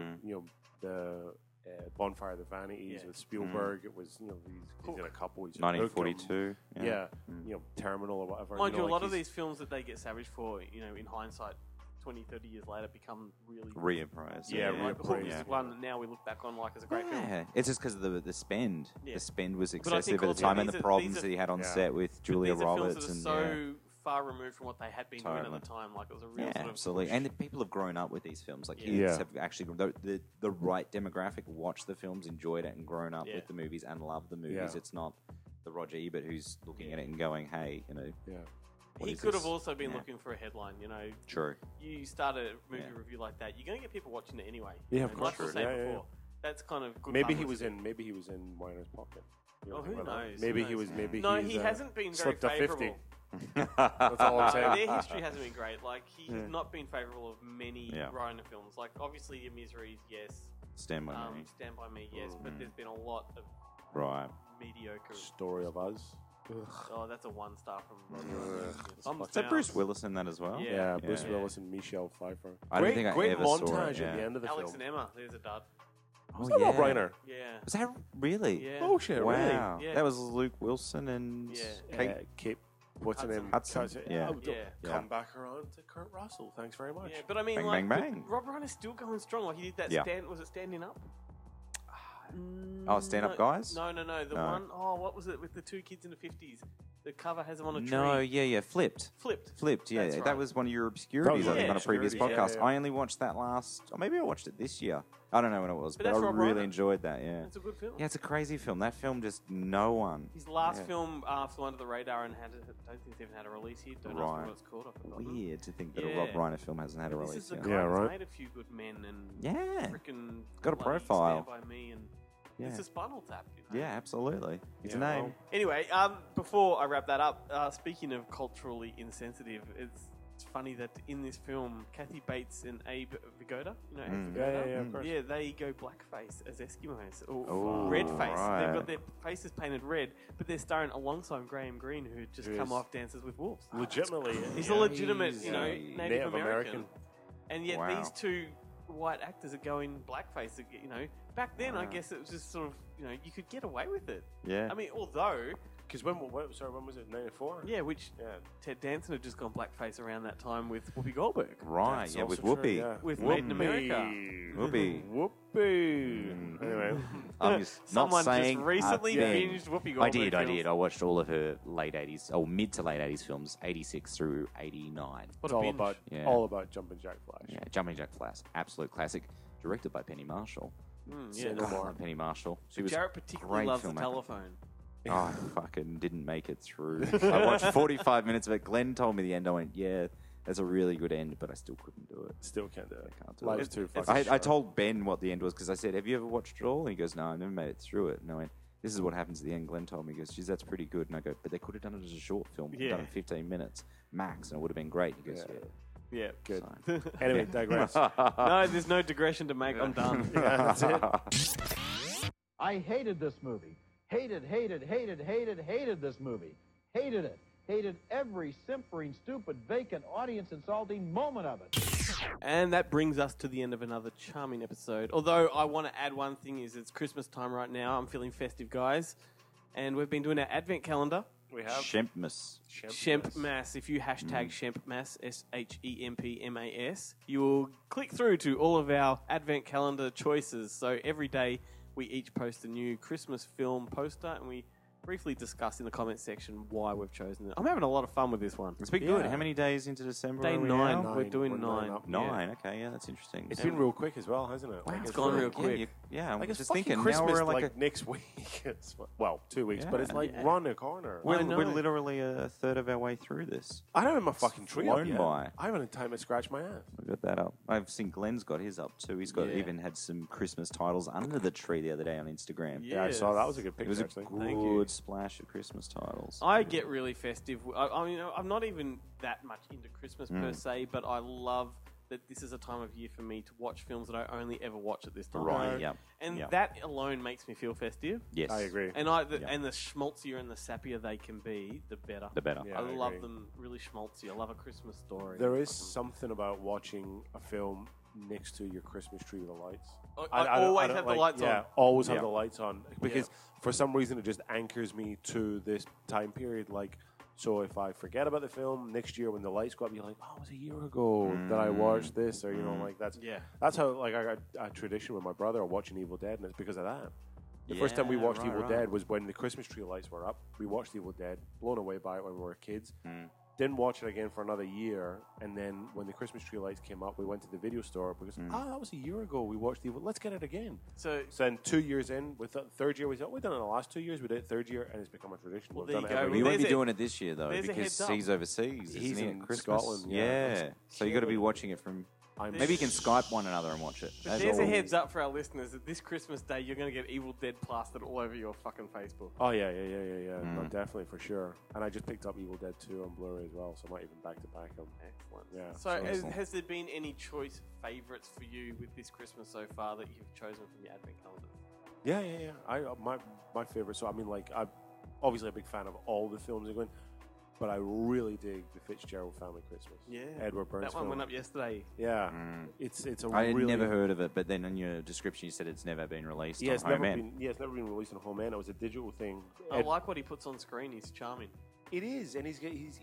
Bonfire of the Vanities Yeah. with Spielberg. It was he's in a couple. He's in 1942. Hook, yeah, Terminal or whatever. Mind you, a like lot of he's- these films that they get savage for, in hindsight, 20, 30 years later, become really Reappraised. Yeah, Like, reappraised. Hook is one that now we look back on like as a great film. Yeah, it's just because of the spend. Yeah. The spend was I excessive think at the also time, and these the are- problems these are- that he had on Yeah. set with But Julia these are Roberts films that and are so far removed from what they had been doing at the Totally. time. Like it was a real yeah, sort of absolutely. push. And the people have grown up with these films. Like Yeah. kids Yeah. have actually the right demographic watched the films, enjoyed it, and grown up Yeah. with the movies and loved the movies. Yeah. It's not the Roger Ebert who's looking at it and going, "Hey, Yeah. what He is could this?" have also been Yeah. looking for a headline. True. You start a movie Yeah. review like that, you're going to get people watching it anyway. Yeah, of And course. Like we were saying Yeah, yeah, before, that's kind of good. Maybe he publicity. was in Weiner's pocket. You Oh, know, who whether- knows? Maybe Who he knows? was. Maybe No, he's, he hasn't been very slipped a 50. favourable. That's all I'm saying. Their history hasn't been great. Like he has not been favourable of many Yeah. Reiner films. Like obviously, Your Miseries, yes. Stand by me. Stand by Me, yes. But there's been a lot of Right. mediocre. Story of Us. Oh, that's a 1 star from Roger. Is that Bruce Willis in that as well? Yeah. Yeah, Bruce Yeah. Willis and Michelle Pfeiffer. I don't think I great ever montage saw it, yeah. at the end of the Alex film. and Emma, there's a dud. Was that Rob Reiner? Yeah. Was that really? Yeah. Oh shit! Wow. Yeah. That was Luke Wilson and Yeah. Kate. Kate. What's her name? Hudson. Yeah. Oh, Yeah. Come back around to Kurt Russell. Thanks very much. Yeah, but I mean, Bang, like, bang, bang. but Rob Reiner's still going strong. Like he did that Yeah. was it Standing Up? Oh, Stand Up No, Guys? No. The No. one, what was it with the 2 kids in the 50s? The cover has them on a tree. No, yeah, Flipped. Flipped. Yeah. That's That right. was one of your obscurities, That I was think, one on of a previous obscurities, podcast. yeah, yeah. I only watched that or maybe I watched it this year. I don't know when it was, But but I that's Rob really Reiner. enjoyed that, yeah. It's a good film. Yeah, it's a crazy film. That film just no one. His last Yeah. film flew under the radar and don't think it's even had a release here. Don't ask me Right. what it's called. I've forgotten. Weird to think that a Yeah. Rob Reiner film hasn't had a This release is the yet. guy Yeah, that's right. made A Few Good Men and Yeah. freaking Got a bloody profile. Stand By Me and Yeah. it's a Spinal Tap. You know? Yeah, absolutely. It's a Yeah, name. well, Anyway, before I wrap that up, speaking of culturally insensitive, it's It's funny that in this film, Kathy Bates and Abe Vigoda, you know, Abe Mm. Vigoda? Yeah, of course. Yeah, they go blackface as Eskimos. Or Oh, red face. right. They've got their faces painted red, but they're starring alongside Graham Greene, who just Who come is off Dances with Wolves. Legitimately, He's yeah. a legitimate, He's you know, a Native American. And yet Wow. these two white actors are going blackface. You know, back then I Wow. guess it was just sort of, you know, you could get away with it. Yeah. I mean, although, Because when was it? 94. yeah, which Yeah. Ted Danson had just gone blackface around that time with Whoopi Goldberg. Right, That's yeah, with also true, Whoopi. yeah. With Made in America. Whoopi. Whoopi. Anyway, I'm just not Someone saying just recently a thing. binged Whoopi I Goldberg. did. films. I watched all of her late 80s, or mid to late 80s films, 86 through 89. What it's a all binge. about Yeah. all about Jumpin' Jack Flash. Yeah, Jumping Jack Flash, absolute classic. Directed by Penny Marshall. Yeah. no more. God, Penny Marshall. She was Jarrett particularly great loves the filmmaker. telephone. Oh, I fucking didn't make it through. I watched 45 minutes of it. Glenn told me the end. I went, yeah, that's a really good end, but I still couldn't do it. Still can't do it. I can't do Life's it. too It's fucking I short. told Ben what the end was because I said, have you ever watched it all? And he goes, no, I never made it through it. And I went, this is what happens at the end. Glenn told me, he goes, geez, that's pretty good. And I go, but they could have done it as a short film. Yeah. Done it in 15 minutes max, and it would have been great. He goes, Yeah. yeah. Yeah. Good. So- Anyway, digress. No, there's no digression to make. I'm done. Yeah, that's it. I hated this movie. Hated this movie. Hated it. Hated every simpering, stupid, vacant, audience-insulting moment of it. And that brings us to the end of another charming episode. Although I want to add one thing is it's Christmas time right now. I'm feeling festive, guys. And we've been doing our advent calendar. We have Shempmas. Shempmas. If you hashtag Shempmas, SHEMPMAS, you will click through to all of our advent calendar choices. So every day we each post a new Christmas film poster and we briefly discuss in the comments section why we've chosen it. I'm having a lot of fun with this one. It's been good. How many days into December Day are we 9. now? We're doing We're 9. up. 9, okay, yeah, that's interesting. It's been real quick as well, hasn't it? Wow, it's gone real quick. Yeah, I'm Like it's just fucking thinking, Christmas now we're like, next week. It's, well, 2 weeks, but it's Yeah. like round the corner. I know. we're literally a third of our way through this. I don't have my fucking tree up flown yet. by. I haven't had time to scratch my ass. We've got that up. I've seen Glenn's got his up too. He's got Yeah. even had some Christmas titles under the tree the other day on Instagram. Yeah. Yeah, I saw that was a good It picture. was a actually. Thank you. good splash of Christmas titles. I get really festive. I mean, I'm not even that much into Christmas per se, but I love that this is a time of year for me to watch films that I only ever watch at this time. Right, yeah. And yeah. that alone makes me feel festive. Yes. I agree. And Yeah. and the schmaltzier and the sappier they can be, the better. The better. Yeah, I I love agree. them really schmaltzy. I love a Christmas story. There is something about watching a film next to your Christmas tree with the lights. I always have the lights on. Yeah, always have Yeah. the lights on because for some reason it just anchors me to this time period. Like, so if I forget about the film next year when the lights go up, you're like, oh, it was a year ago that I watched this, or you know, like that's how like I got a tradition with my brother of watching Evil Dead, and it's because of that. The first time we Yeah, watched right, Evil right. Dead was when the Christmas tree lights were up. We watched Evil Dead, blown away by it when we were kids. Didn't watch it again for another year, and then when the Christmas tree lights came up, we went to the video store because that was a year ago. We watched Evil. Let's get it again. So So then 2 years in, with the third year, we thought we've done it in the last 2 years. We did it third year, and it's become a tradition. Well, We've there done you it go. every We year. won't be There's a- doing it this year though there's a because heads up. he's overseas. He's isn't he, in at Christmas? Scotland, Yeah. yeah. So you got to be watching it from. I'm Maybe you can Skype one another and watch it. But as there's a always. heads up for our listeners that this Christmas Day you're going to get Evil Dead plastered all over your fucking Facebook. Oh yeah. No, definitely for sure. And I just picked up Evil Dead 2 on Blu-ray as well, so I might even back to back them. Excellent. Yeah. So Excellent. has there been any choice favourites for you with this Christmas so far that you've chosen from your advent calendar? Yeah. My favorite. So I mean, like I'm obviously a big fan of all the films they're going, but I really dig the Fitzgerald Family Christmas. Yeah. Edward Burns. That one film. went up yesterday. Yeah. It's a I had really never heard of it, but then in your description you said it's never been released Yeah, on it's Home never End. been. Yeah, it's never been released on Home End. It was a digital thing. I like what he puts on screen. He's charming. It is, and he's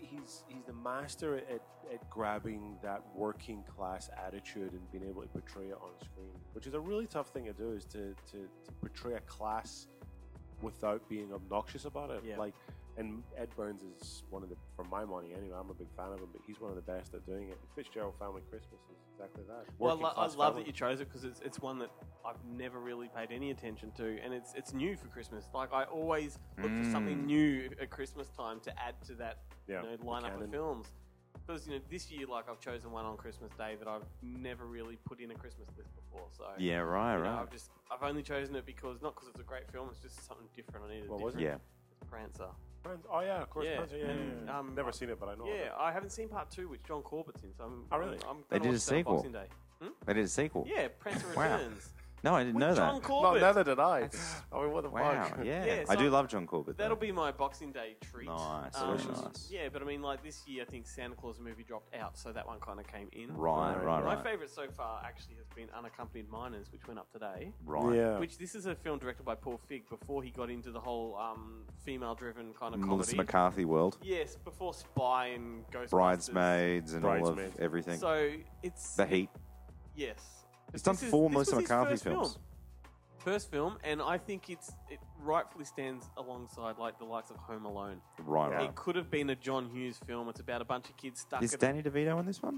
the master at grabbing that working class attitude and being able to portray it on screen, which is a really tough thing to do. Is to portray a class without being obnoxious about it. Yeah. Like, and Ed Burns is one of the, for my money anyway. I'm a big fan of him, but he's one of the best at doing it. Fitzgerald Family Christmas is exactly that. Well, Working I class love family. that you chose it because it's one that I've never really paid any attention to, and it's new for Christmas. Like I always look for something new at Christmas time to add to that Yeah, the lineup of canon. films. Because this year, like I've chosen one on Christmas Day that I've never really put in a Christmas list before. So Yeah, right, you know, right. I've only chosen it because not because it's a great film. It's just something different. I needed. What was it? Yeah. It's Prancer. Friends. Oh yeah, of course. Yeah, Friends. Yeah, and, yeah. Never seen it, but I know. Yeah, I haven't seen part 2, which John Corbett's in. So Oh, really? I'm They gonna did a watch that on sequel. Boxing Day. They did a sequel. Yeah, Prancer Wow. Returns. No, I didn't know John that. Corbett. No, neither did I. I mean, what the Wow, fuck? yeah. Yeah, I so do love John Corbett. That'll though. be my Boxing Day treat. Nice, Um, very nice. Yeah, but I mean, like this year, I think Santa Claus movie dropped out, so that one kind of came in. Right. My favourite so far actually has been Unaccompanied Minors, which went up today. Right. Yeah. Which this is a film directed by Paul Feig before he got into the whole female-driven kind of Melissa comedy. McCarthy world. Yes, before Spy and Ghostbusters. Bridesmaids and all Bridesmaids. of everything. So it's The Heat. Yes. He's done This is- 4 this Melissa was his McCarthy first films. film. First film, and I think it rightfully stands alongside like the likes of Home Alone. Right, right. It could have been a John Hughes film. It's about a bunch of kids stuck. Is at Danny DeVito in this one?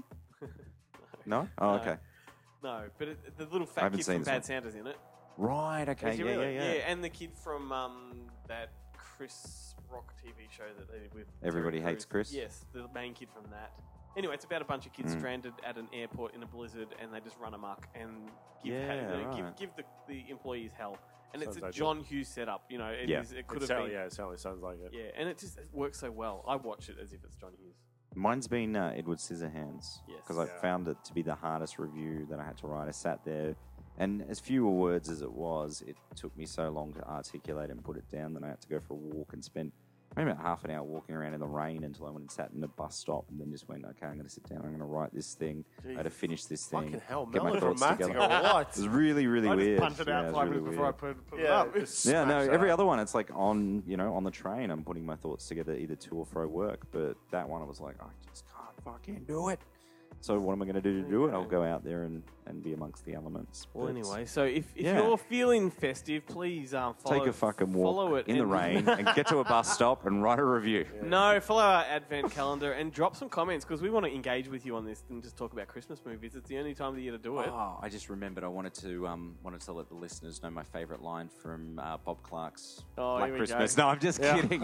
No? Oh, okay. No, but the little I fat haven't kid seen from this Bad one. Santa's in it. Right, okay. Is he Yeah, really? yeah, yeah. and the kid from that Chris Rock TV show that they did with Everybody Terry Hates Crews. Chris? Yes, the main kid from that. Anyway, it's about a bunch of kids stranded at an airport in a blizzard, and they just run amok and give right. give the employees hell. And Sounds it's a ideal. John Hughes setup. You know, Yeah. it could It have been. certainly sounds like it. Yeah, and it works so well. I watch it as if it's John Hughes. Mine's been Edward Scissorhands. Yes. Because I Yeah. found it to be the hardest review that I had to write. I sat there, and as few words as it was, it took me so long to articulate and put it down that I had to go for a walk and spend maybe about half an hour walking around in the rain until I went and sat in a bus stop and then just went, okay, I'm going to sit down, I'm going to write this thing, I had to finish this thing. Fucking hell, get my thoughts melodramatic together. or what? It was really, really I weird. just punched it out Yeah, it was 5 really minutes before I weird. put it up. Yeah, no, Smash every that. other one, it's like on the train, I'm putting my thoughts together either to or fro work, but that one I was like, I just can't fucking do it. So what am I going to do to do it? I'll go out there and be amongst the elements. Well, But anyway, so if Yeah. you're feeling festive, please follow, take a fucking follow walk it in the and- rain and get to a bus stop and write a review. No, follow our advent calendar and drop some comments because we want to engage with you on this and just talk about Christmas movies. It's the only time of the year to do it. Oh, I just remembered I wanted to let the listeners know my favourite line from Bob Clark's Oh, Black here we Christmas. go. No, I'm just kidding.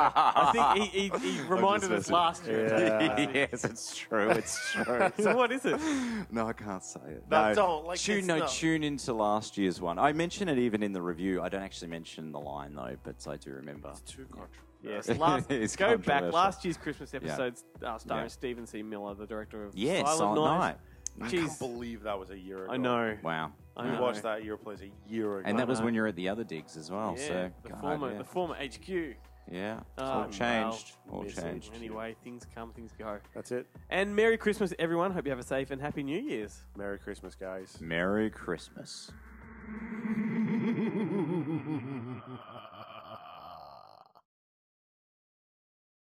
I think he reminded us messing. last year. Yes, it's true. It's true. What is it? No, I can't say it. No, don't, like, tune, it's no, not- tune into last year's one. I mention it even in the review. I don't actually mention the line though, but I do remember. Too controversial. Yes, It's go back. controversial. Last year's Christmas episode starring Yeah. Stephen C. Miller, the director of Yeah, Silent Night. I Jeez. can't believe that was a year ago. I know. Wow. I We know. watched that Your Place a year ago. And that was know. when you're at the other digs as well. Yeah, so the God, former HQ. yeah, it's Oh, all changed. well, All missing. changed. Anyway, things come, things go. That's it. And Merry Christmas, everyone. Hope you have a safe and Happy New Year's. Merry Christmas, guys. Merry Christmas.